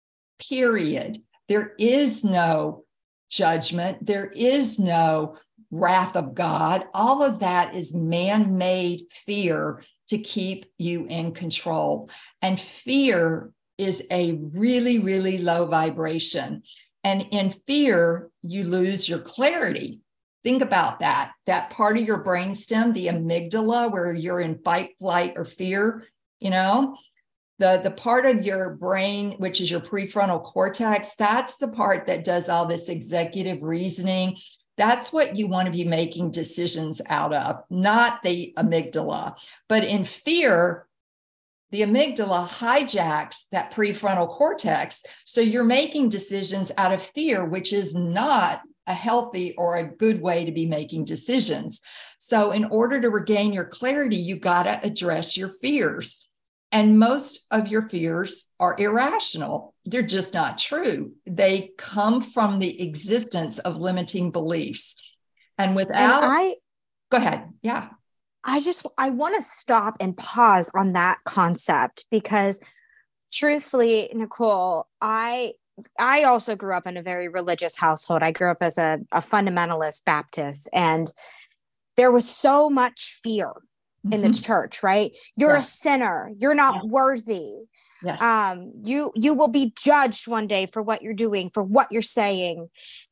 period. There is no judgment. There is no wrath of God. All of that is man-made fear to keep you in control. And fear is a really, really low vibration. And in fear, you lose your clarity. Think about that. That part of your brainstem, the amygdala, where you're in fight, flight, or fear, you know, the, the part of your brain, which is your prefrontal cortex, that's the part that does all this executive reasoning. That's what you want to be making decisions out of, not the amygdala. But in fear, the amygdala hijacks that prefrontal cortex. So you're making decisions out of fear, which is not a healthy or a good way to be making decisions. So in order to regain your clarity, you got to address your fears. And most of your fears are irrational. They're just not true. They come from the existence of limiting beliefs. And without, and I, go ahead. Yeah. I just, I want to stop and pause on that concept, because truthfully, Nicole, I, I also grew up in a very religious household. I grew up as a, a fundamentalist Baptist, and there was so much fear mm-hmm. in the church, right? You're yeah. a sinner. You're not yeah. worthy. Yes. Um, you, you will be judged one day for what you're doing, for what you're saying.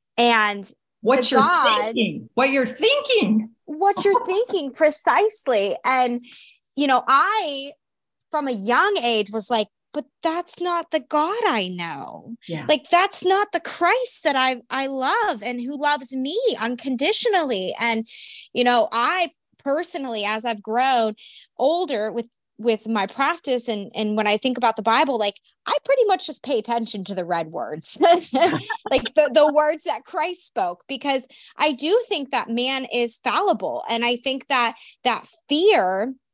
And what you're God, thinking, what you're thinking, what you're thinking precisely. And, you know, I, from a young age was like, but that's not the God I know. Yeah. Like, that's not the Christ that I, I love and who loves me unconditionally. And, you know, I personally, as I've grown older with, with my practice, and, and when I think about the Bible, like, I pretty much just pay attention to the red words, like the, the words that Christ spoke, because I do think that man is fallible. And I think that that fear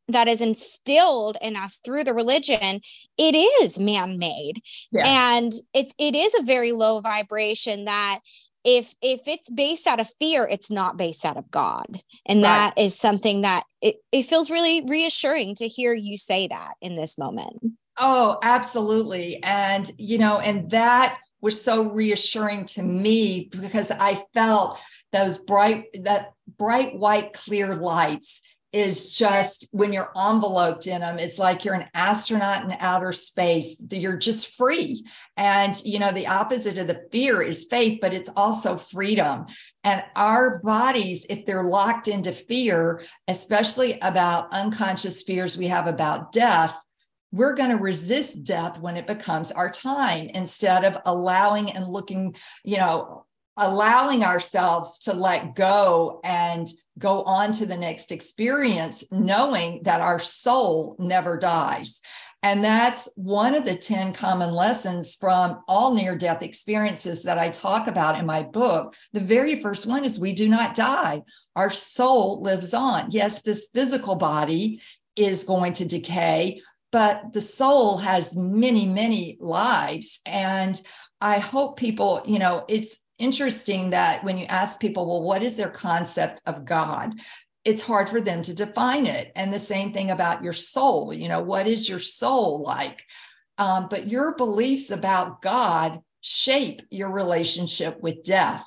that is instilled in us through the religion, it is man-made. Yes. And it's it is a very low vibration that if if it's based out of fear, it's not based out of God. And Right. that is something that it, it feels really reassuring to hear you say that in this moment. Oh, absolutely. And, you know, and that was so reassuring to me because I felt those bright, that bright, white, clear lights is just when you're enveloped in them, it's like you're an astronaut in outer space. You're just free. And, you know, the opposite of the fear is faith, but it's also freedom. And our bodies, if they're locked into fear, especially about unconscious fears we have about death, we're going to resist death when it becomes our time instead of allowing and looking, you know, allowing ourselves to let go and go on to the next experience, knowing that our soul never dies. And that's one of the ten common lessons from all near-death experiences that I talk about in my book. The very first one is we do not die. Our soul lives on. Yes, this physical body is going to decay, but the soul has many, many lives. And I hope people, you know, it's interesting that when you ask people, well, what is their concept of God? It's hard for them to define it. And the same thing about your soul. You know, what is your soul like? Um, but your beliefs about God shape your relationship with death.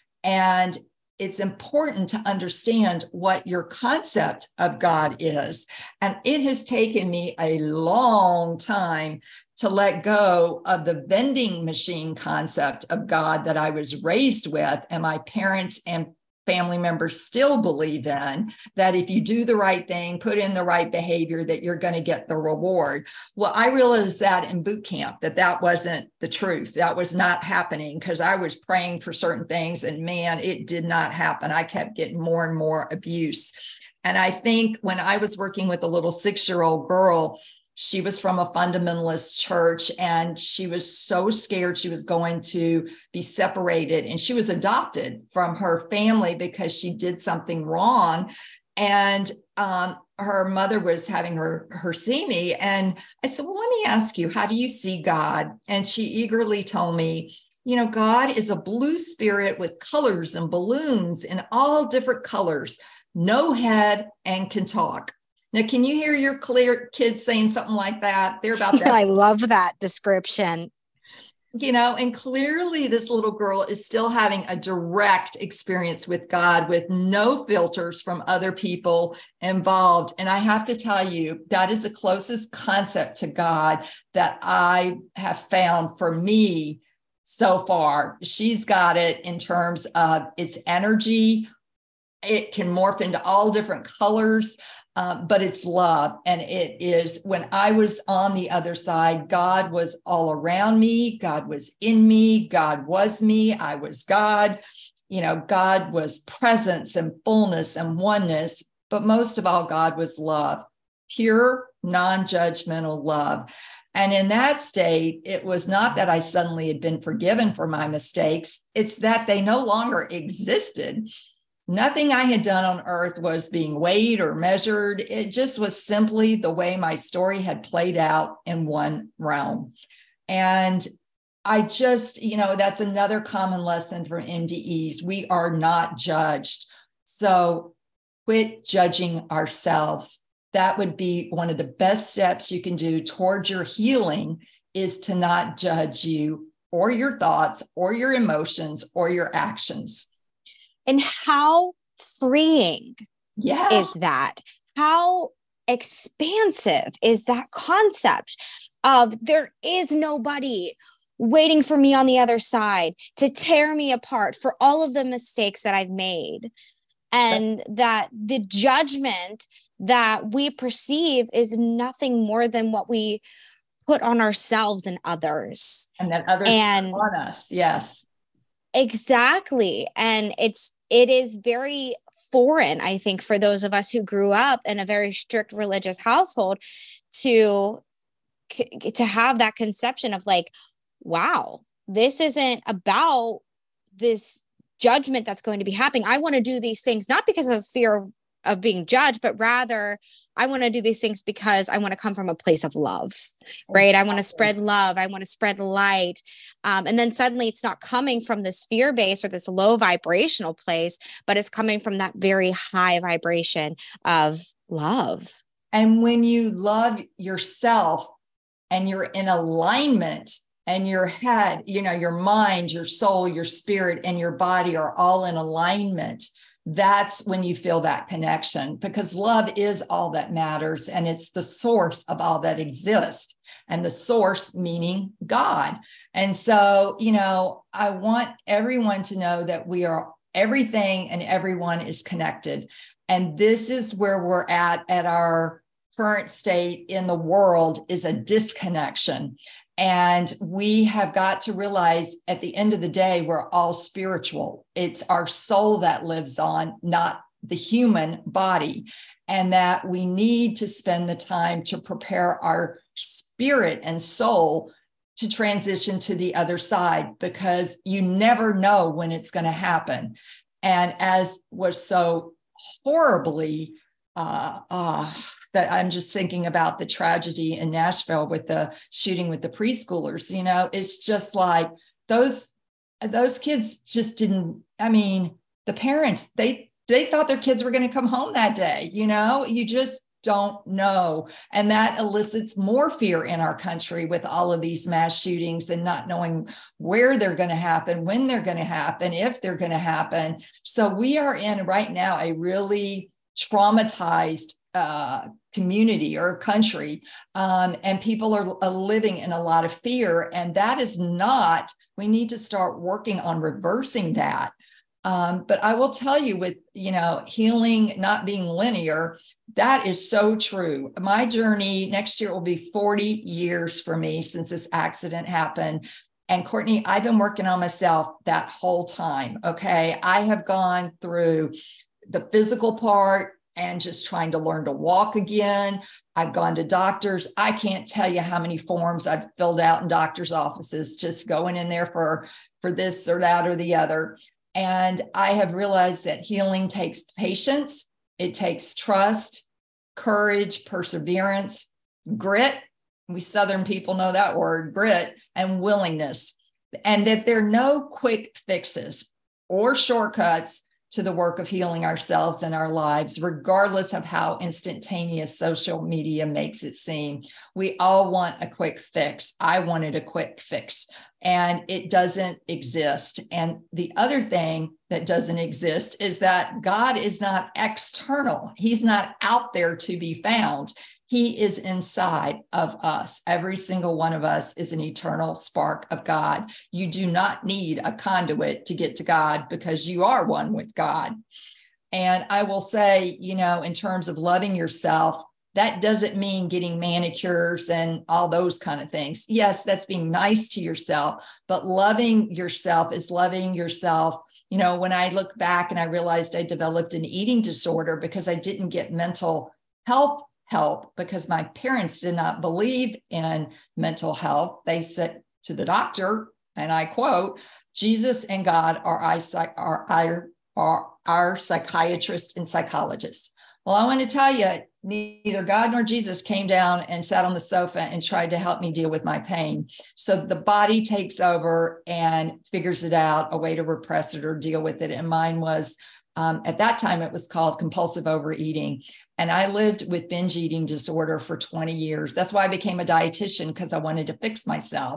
And it's important to understand what your concept of God is. And it has taken me a long time to let go of the vending machine concept of God that I was raised with, and my parents and family members still believe in, that if you do the right thing, put in the right behavior, that you're going to get the reward. Well, I realized that in boot camp, that that wasn't the truth. That was not happening because I was praying for certain things and man, it did not happen. I kept getting more and more abuse. And I think when I was working with a little six-year-old girl, she was from a fundamentalist church and she was so scared she was going to be separated. And she was adopted from her family because she did something wrong. And um, her mother was having her, her see me. And I said, well, let me ask you, how do you see God? And she eagerly told me, you know, God is a blue spirit with colors and balloons in all different colors, no head, and can talk. Now, can you hear your clear kids saying something like that? They're about that. I love that description. You know, and clearly this little girl is still having a direct experience with God with no filters from other people involved. And I have to tell you, that is the closest concept to God that I have found for me so far. She's got it in terms of its energy. It can morph into all different colors. Uh, but it's love. And it is, when I was on the other side, God was all around me. God was in me. God was me. I was God. You know, God was presence and fullness and oneness. But most of all, God was love, pure, non-judgmental love. And in that state, it was not that I suddenly had been forgiven for my mistakes. It's that they no longer existed. Nothing I had done on earth was being weighed or measured. It just was simply the way my story had played out in one realm. And I just, you know, that's another common lesson for M D Es. We are not judged. So quit judging ourselves. That would be one of the best steps you can do towards your healing, is to not judge you or your thoughts or your emotions or your actions. And how freeing yeah. is that? How expansive is that concept of there is nobody waiting for me on the other side to tear me apart for all of the mistakes that I've made? And that the judgment that we perceive is nothing more than what we put on ourselves and others. And that others and, put on us. Yes. Exactly. And it's, it is very foreign, I think, for those of us who grew up in a very strict religious household to, to have that conception of like, wow, this isn't about this judgment that's going to be happening. I want to do these things, not because of fear of of being judged, but rather I want to do these things because I want to come from a place of love, right? Exactly. I want to spread love. I want to spread light. Um, and then suddenly it's not coming from this fear-based or this low vibrational place, but it's coming from that very high vibration of love. And when you love yourself and you're in alignment, and your head, you know, your mind, your soul, your spirit, and your body are all in alignment, that's when you feel that connection, because love is all that matters. And it's the source of all that exists, and the source meaning God. And so, you know, I want everyone to know that we are, everything and everyone is connected. And this is where we're at, at our current state in the world, is a disconnection. And we have got to realize at the end of the day, we're all spiritual. It's our soul that lives on, not the human body. And that we need to spend the time to prepare our spirit and soul to transition to the other side, because you never know when it's going to happen. And as was so horribly uh, uh, that I'm just thinking about the tragedy in Nashville with the shooting with the preschoolers, you know, it's just like those, those kids just didn't, I mean, the parents, they, they thought their kids were going to come home that day, you know, you just don't know. And that elicits more fear in our country with all of these mass shootings and not knowing where they're going to happen, when they're going to happen, if they're going to happen. So we are in right now a really traumatized uh, community or country, um, and people are, are living in a lot of fear. And that is not, we need to start working on reversing that. Um, but I will tell you, with, you know, healing not being linear, that is so true. My journey next year will be forty years for me since this accident happened. And Courtney, I've been working on myself that whole time. Okay. I have gone through the physical part and just trying to learn to walk again. I've gone to doctors. I can't tell you how many forms I've filled out in doctors' offices, just going in there for, for this or that or the other. And I have realized that healing takes patience. It takes trust, courage, perseverance, grit. We Southern people know that word, grit, and willingness. And that there are no quick fixes or shortcuts to the work of healing ourselves and our lives, regardless of how instantaneous social media makes it seem. We all want a quick fix. I wanted a quick fix, and it doesn't exist. And the other thing that doesn't exist is that God is not external. He's not out there to be found. He is inside of us. Every single one of us is an eternal spark of God. You do not need a conduit to get to God, because you are one with God. And I will say, you know, in terms of loving yourself, that doesn't mean getting manicures and all those kind of things. Yes, that's being nice to yourself, but loving yourself is loving yourself. You know, when I look back and I realized I developed an eating disorder because I didn't get mental health help, because my parents did not believe in mental health. They said to the doctor, and I quote, Jesus and God are, I, are, are, are our psychiatrist and psychologist. Well, I want to tell you, neither God nor Jesus came down and sat on the sofa and tried to help me deal with my pain. So the body takes over and figures it out, a way to repress it or deal with it. And mine was, um, at that time, it was called compulsive overeating. And I lived with binge eating disorder for twenty years. That's why I became a dietitian, because I wanted to fix myself.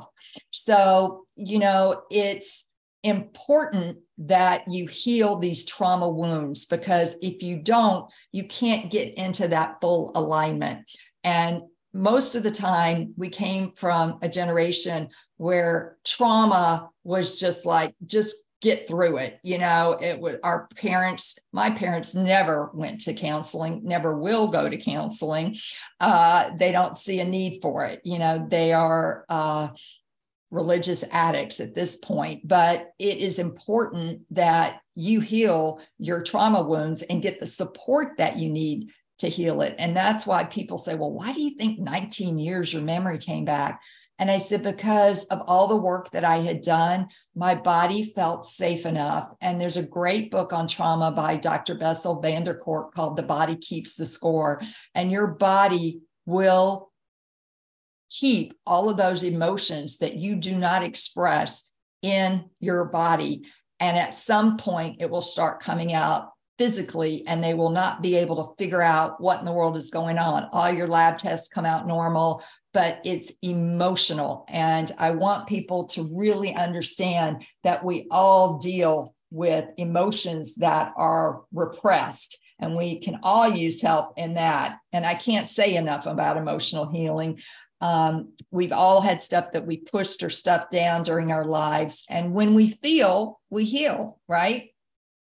So, you know, it's important that you heal these trauma wounds, because if you don't, you can't get into that full alignment. And most of the time, we came from a generation where trauma was just like, just get through it. You know, it was our parents, my parents never went to counseling, never will go to counseling. Uh, they don't see a need for it. You know, they are uh, religious addicts at this point, but it is important that you heal your trauma wounds and get the support that you need to heal it. And that's why people say, well, why do you think nineteen years your memory came back? And I said, because of all the work that I had done, my body felt safe enough. And there's a great book on trauma by Doctor Bessel van der Kolk called The Body Keeps the Score. And your body will keep all of those emotions that you do not express in your body. And at some point, it will start coming out physically, and they will not be able to figure out what in the world is going on. All your lab tests come out normal, but it's emotional. And I want people to really understand that we all deal with emotions that are repressed, and we can all use help in that. And I can't say enough about emotional healing. Um, we've all had stuff that we pushed or stuffed down during our lives. And when we feel, we heal, right?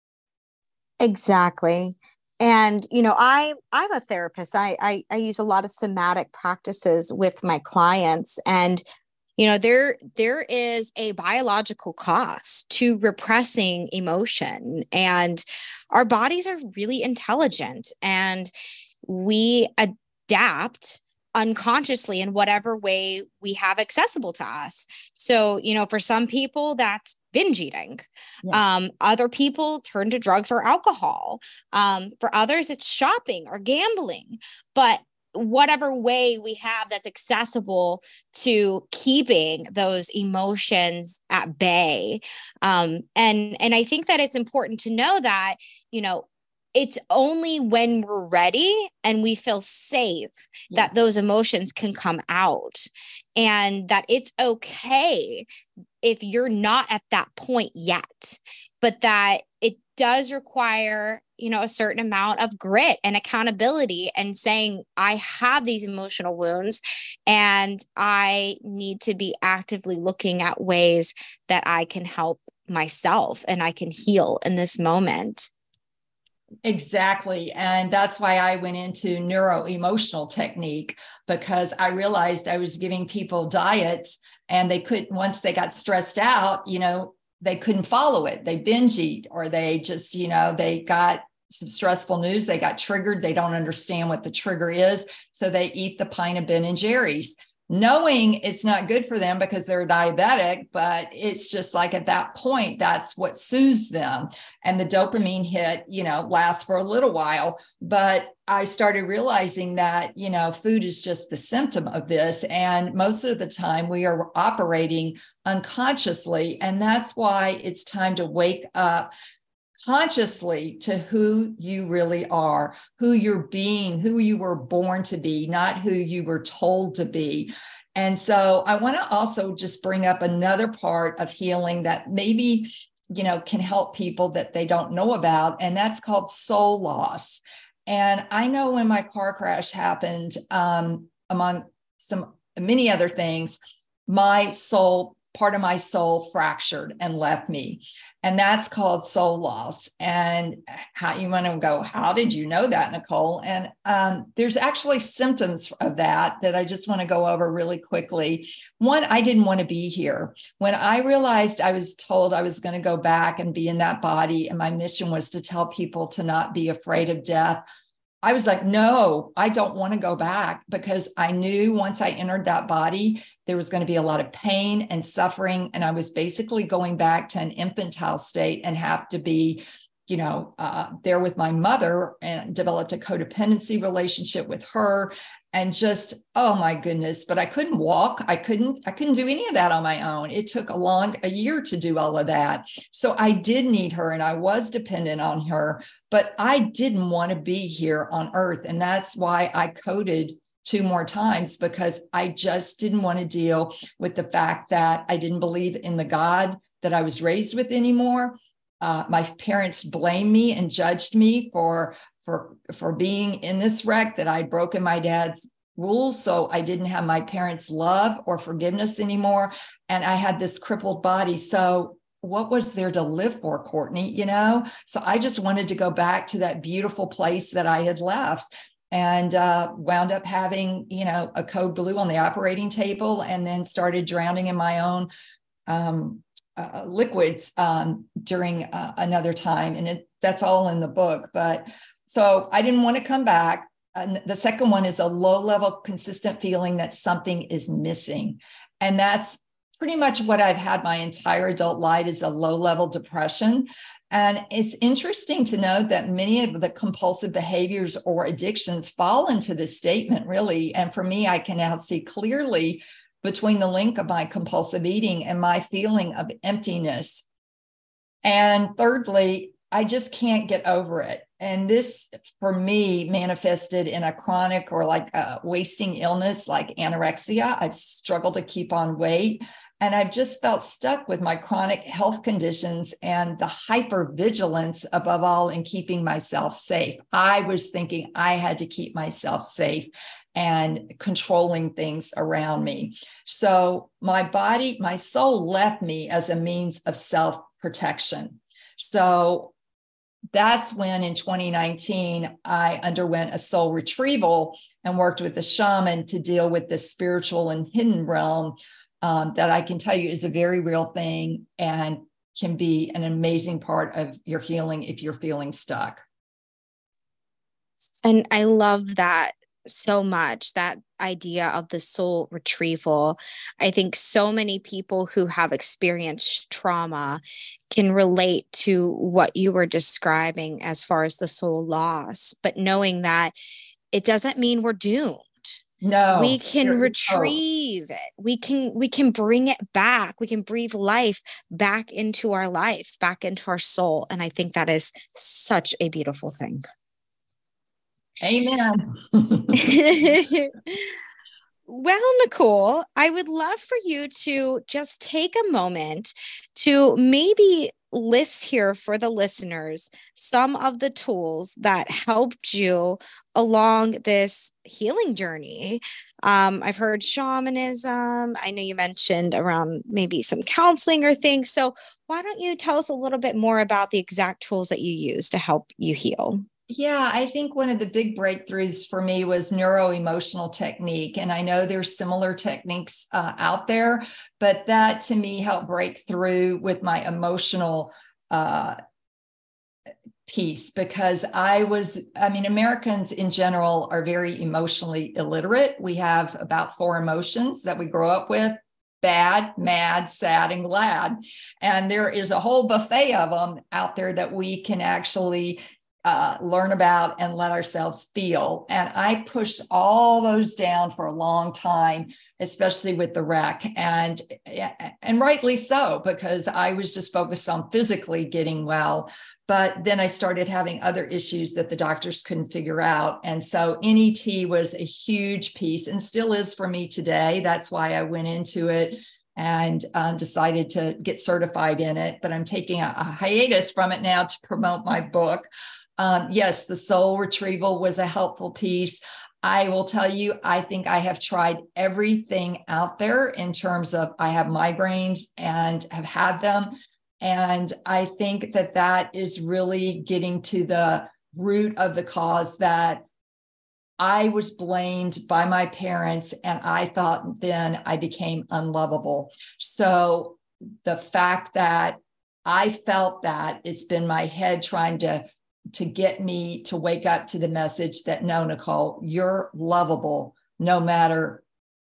Exactly. And, you know, I, I'm a therapist. I, I, I use a lot of somatic practices with my clients. And, you know, there, there is a biological cost to repressing emotion. And our bodies are really intelligent, and we adapt unconsciously in whatever way we have accessible to us. So, you know, for some people, that's binge eating. Yeah. Um, other people turn to drugs or alcohol. Um, for others, it's shopping or gambling. But whatever way we have that's accessible to keeping those emotions at bay. Um, and, and I think that it's important to know that, you know, it's only when we're ready and we feel safe yes. that those emotions can come out, and that it's okay if you're not at that point yet, but that it does require, you know, a certain amount of grit and accountability, and saying, I have these emotional wounds and I need to be actively looking at ways that I can help myself and I can heal in this moment. Exactly. And that's why I went into neuro-emotional technique, because I realized I was giving people diets and they couldn't, once they got stressed out, you know, they couldn't follow it. They binge eat, or they just, you know, they got some stressful news. They got triggered. They don't understand what the trigger is. So they eat the pint of Ben and Jerry's, knowing it's not good for them because they're diabetic, but it's just like at that point, that's what soothes them. And the dopamine hit, you know, lasts for a little while. But I started realizing that, you know, food is just the symptom of this. And most of the time we are operating unconsciously. And that's why it's time to wake up consciously to who you really are, who you're being, who you were born to be, not who you were told to be. And so I want to also just bring up another part of healing that maybe, you know, can help people that they don't know about, and that's called soul loss. And I know when my car crash happened, um, among some many other things, my soul, part of my soul fractured and left me. And that's called soul loss. And how you want to go, how did you know that, Nicole? And um, there's actually symptoms of that that I just want to go over really quickly. One, I didn't want to be here. When I realized I was told I was going to go back and be in that body, and my mission was to tell people to not be afraid of death, I was like, no, I don't want to go back, because I knew once I entered that body, there was going to be a lot of pain and suffering. And I was basically going back to an infantile state and have to be, you know, uh, there with my mother, and developed a codependency relationship with her. And just, oh my goodness, but I couldn't walk. I couldn't, I couldn't do any of that on my own. It took a long, a year to do all of that. So I did need her, and I was dependent on her, but I didn't want to be here on earth. And that's why I coded two more times, because I just didn't want to deal with the fact that I didn't believe in the God that I was raised with anymore. Uh, my parents blamed me and judged me for for for being in this wreck, that I'd broken my dad's rules. So I didn't have my parents' love or forgiveness anymore. And I had this crippled body. So what was there to live for, Courtney? You know, so I just wanted to go back to that beautiful place that I had left, and uh, wound up having, you know, a code blue on the operating table, and then started drowning in my own um, uh, liquids um, during uh, another time. And it, that's all in the book. But so I didn't want to come back. uh, the second one is a low level, consistent feeling that something is missing. And that's pretty much what I've had my entire adult life, is a low level depression. And it's interesting to note that many of the compulsive behaviors or addictions fall into this statement, really. And for me, I can now see clearly between the link of my compulsive eating and my feeling of emptiness. And thirdly, I just can't get over it. And this, for me, manifested in a chronic or like a wasting illness like anorexia. I've struggled to keep on weight. And I've just felt stuck with my chronic health conditions and the hypervigilance, above all, in keeping myself safe. I was thinking I had to keep myself safe and controlling things around me. So my body, my soul left me as a means of self-protection. So that's when in twenty nineteen, I underwent a soul retrieval and worked with a shaman to deal with the spiritual and hidden realm um, that I can tell you is a very real thing and can be an amazing part of your healing if you're feeling stuck. And I love that so much, that idea of the soul retrieval. I think so many people who have experienced trauma can relate to what you were describing as far as the soul loss, but knowing that it doesn't mean we're doomed. No, we can retrieve it. We can, we can bring it back. We can breathe life back into our life, back into our soul. And I think that is such a beautiful thing. Amen. Well, Nicole, I would love for you to just take a moment to maybe list here for the listeners some of the tools that helped you along this healing journey. Um, I've heard shamanism. I know you mentioned around maybe some counseling or things. So why don't you tell us a little bit more about the exact tools that you use to help you heal? Yeah, I think one of the big breakthroughs for me was neuro-emotional technique. And I know there's similar techniques uh, out there, but that to me helped break through with my emotional uh, piece, because I was, I mean, Americans in general are very emotionally illiterate. We have about four emotions that we grow up with: bad, mad, sad, and glad. And there is a whole buffet of them out there that we can actually Uh, learn about and let ourselves feel. And I pushed all those down for a long time, especially with the wreck. And, and rightly so, because I was just focused on physically getting well. But then I started having other issues that the doctors couldn't figure out. And so N E T was a huge piece and still is for me today. That's why I went into it and um, decided to get certified in it. But I'm taking a, a hiatus from it now to promote my book. Um, yes, the soul retrieval was a helpful piece. I will tell you, I think I have tried everything out there in terms of, I have migraines and have had them. And I think that that is really getting to the root of the cause, that I was blamed by my parents, and I thought then I became unlovable. So the fact that I felt that, it's been my head trying to to get me to wake up to the message that, no, Nicole, you're lovable no matter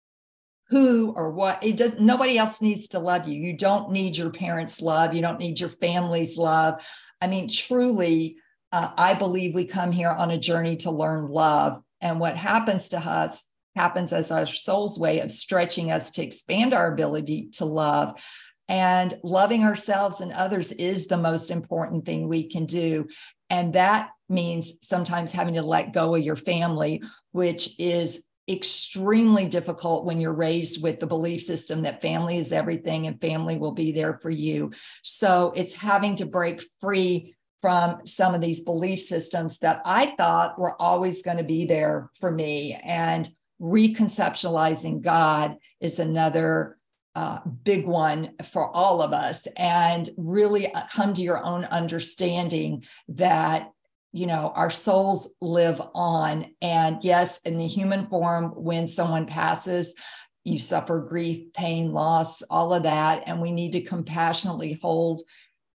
who or what. It does. Nobody else needs to love you. You don't need your parents' love. You don't need your family's love. I mean, truly, uh, I believe we come here on a journey to learn love. And what happens to us happens as our soul's way of stretching us to expand our ability to love. And loving ourselves and others is the most important thing we can do. And that means sometimes having to let go of your family, which is extremely difficult when you're raised with the belief system that family is everything and family will be there for you. So it's having to break free from some of these belief systems that I thought were always going to be there for me. And reconceptualizing God is another Uh, big one for all of us, and really come to your own understanding that, you know, our souls live on. And yes, in the human form, when someone passes, you suffer grief, pain, loss, all of that. And we need to compassionately hold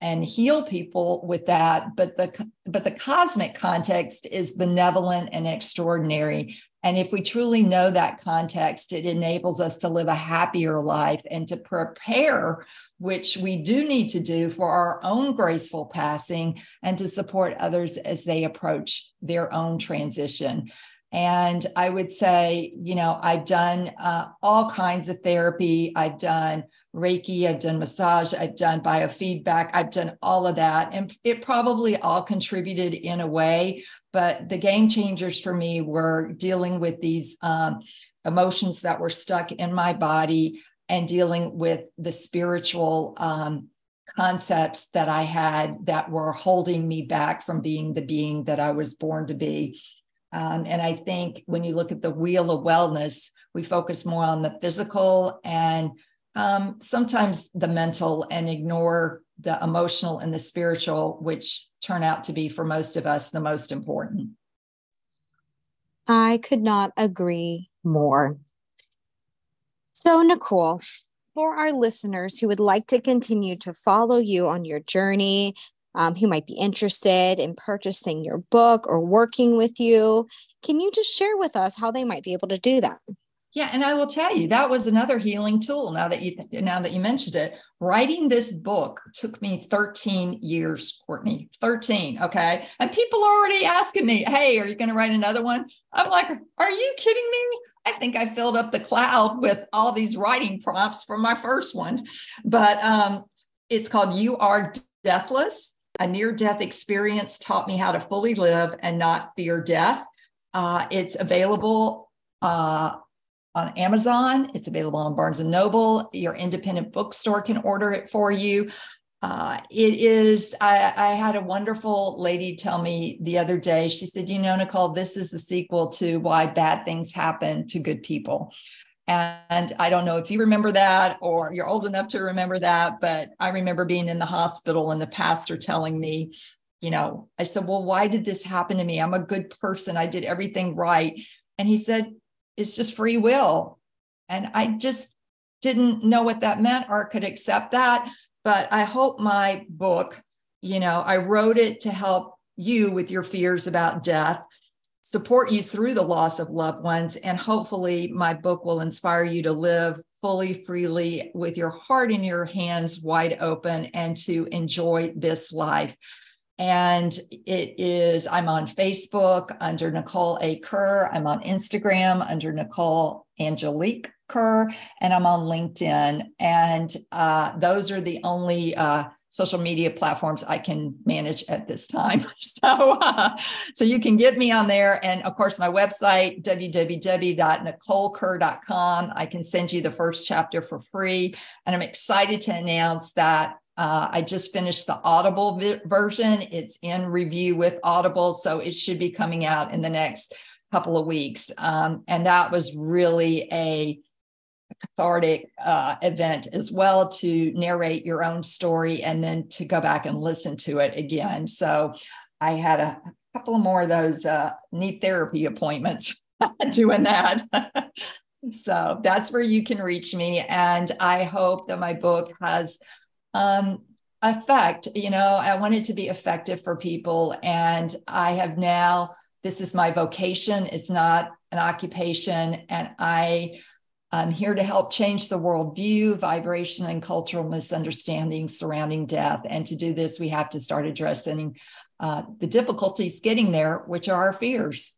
and heal people with that. But the, but the cosmic context is benevolent and extraordinary. And if we truly know that context, it enables us to live a happier life and to prepare, which we do need to do for our own graceful passing and to support others as they approach their own transition. And I would say, you know, I've done uh, all kinds of therapy. I've done Reiki, I've done massage, I've done biofeedback, I've done all of that. And it probably all contributed in a way, but the game changers for me were dealing with these um, emotions that were stuck in my body and dealing with the spiritual um, concepts that I had that were holding me back from being the being that I was born to be. Um, and I think when you look at the wheel of wellness, we focus more on the physical and um, sometimes the mental and ignore the emotional and the spiritual, which turn out to be for most of us the most important. I could not agree more. So, Nicole, for our listeners who would like to continue to follow you on your journey, um, who might be interested in purchasing your book or working with you, can you just share with us how they might be able to do that? Yeah, and I will tell you, that was another healing tool. Now that you now that you mentioned it, writing this book took me thirteen years, Courtney, thirteen. Okay. And people are already asking me, hey, are you going to write another one? I'm like, are you kidding me? I think I filled up the cloud with all these writing prompts from my first one. But um, it's called You Are Deathless. A near-death experience taught me how to fully live and not fear death. Uh, it's available uh, on Amazon. It's available on Barnes and Noble. Your independent bookstore can order it for you. Uh, it is, I, I had a wonderful lady tell me the other day, she said, you know, Nicole, this is the sequel to Why Bad Things Happen to Good People. And I don't know if you remember that or you're old enough to remember that, but I remember being in the hospital and the pastor telling me, you know, I said, well, why did this happen to me? I'm a good person. I did everything right. And he said, it's just free will. And I just didn't know what that meant or could accept that. But I hope my book, you know, I wrote it to help you with your fears about death, support you through the loss of loved ones. And hopefully my book will inspire you to live fully, freely with your heart in your hands wide open and to enjoy this life. And it is, I'm on Facebook under Nicole A. Kerr. I'm on Instagram under Nicole Angelique Kerr, and I'm on LinkedIn. And uh, those are the only uh, social media platforms I can manage at this time. So, uh, so you can get me on there. And of course, my website, w w w dot nicole kerr dot com. I can send you the first chapter for free. And I'm excited to announce that Uh, I just finished the Audible vi- version. It's in review with Audible, so it should be coming out in the next couple of weeks. Um, and that was really a cathartic uh, event as well, to narrate your own story and then to go back and listen to it again. So I had a couple of more of those uh, neat therapy appointments doing that. So that's where you can reach me. And I hope that my book has Um, effect, you know, I want it to be effective for people. And I have now, this is my vocation. It's not an occupation. And I am here to help change the worldview, vibration, and cultural misunderstandings surrounding death. And to do this, we have to start addressing uh, the difficulties getting there, which are our fears.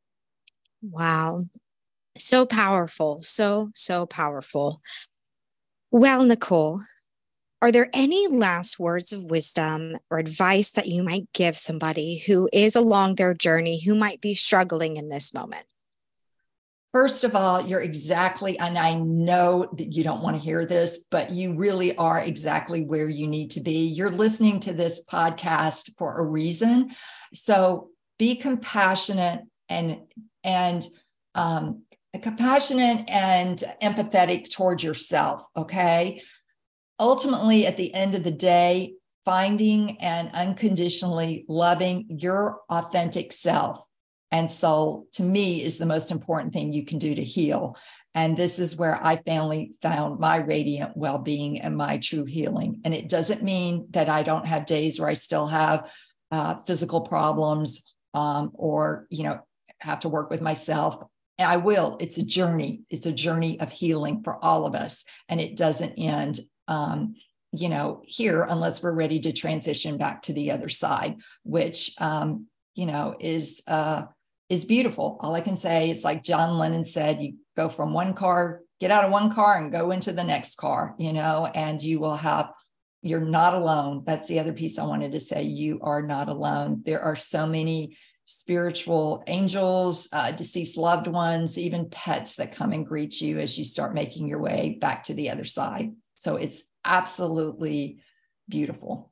Wow. So powerful. So, so powerful. Well, Nicole, are there any last words of wisdom or advice that you might give somebody who is along their journey, who might be struggling in this moment? First of all, you're exactly, and I know that you don't want to hear this, but you really are exactly where you need to be. You're listening to this podcast for a reason. So be compassionate and, and, um, compassionate and empathetic towards yourself. Okay. Ultimately, at the end of the day, finding and unconditionally loving your authentic self And soul, to me, is the most important thing you can do to heal. And this is where I finally found my radiant well-being and my true healing. And it doesn't mean that I don't have days where I still have uh, physical problems um, or, you know, have to work with myself. And I will. It's a journey. It's a journey of healing for all of us. And it doesn't end, um, you know, here unless we're ready to transition back to the other side, which, um, you know, is, uh, is beautiful. All I can say is, like John Lennon said, you go from one car, get out of one car and go into the next car, you know, and you will have, you're not alone. That's the other piece I wanted to say. You are not alone. There are so many spiritual angels, uh, deceased loved ones, even pets that come and greet you as you start making your way back to the other side. So it's absolutely beautiful.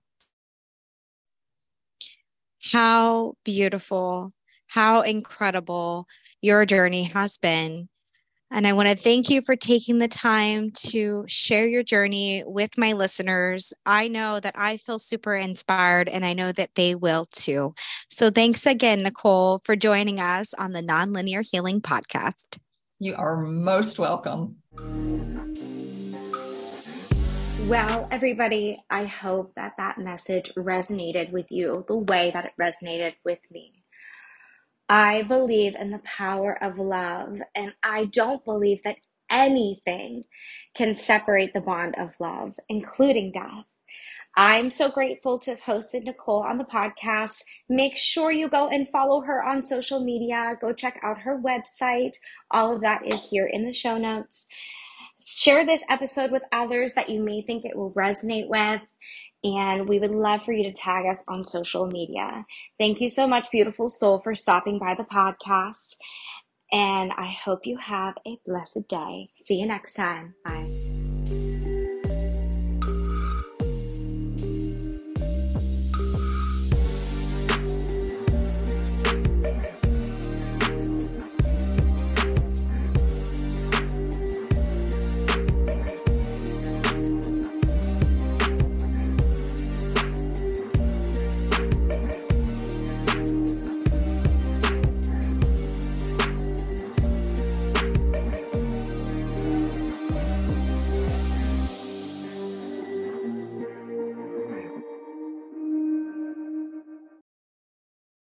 How beautiful, how incredible your journey has been. And I want to thank you for taking the time to share your journey with my listeners. I know that I feel super inspired, and I know that they will too. So thanks again, Nicole, for joining us on the Nonlinear Healing Podcast. You are most welcome. Well, everybody, I hope that that message resonated with you the way that it resonated with me. I believe in the power of love, and I don't believe that anything can separate the bond of love, including death. I'm so grateful to have hosted Nicole on the podcast. Make sure you go and follow her on social media. Go check out her website. All of that is here in the show notes. Share this episode with others that you may think it will resonate with. And we would love for you to tag us on social media. Thank you so much, beautiful soul, for stopping by the podcast. And I hope you have a blessed day. See you next time. Bye.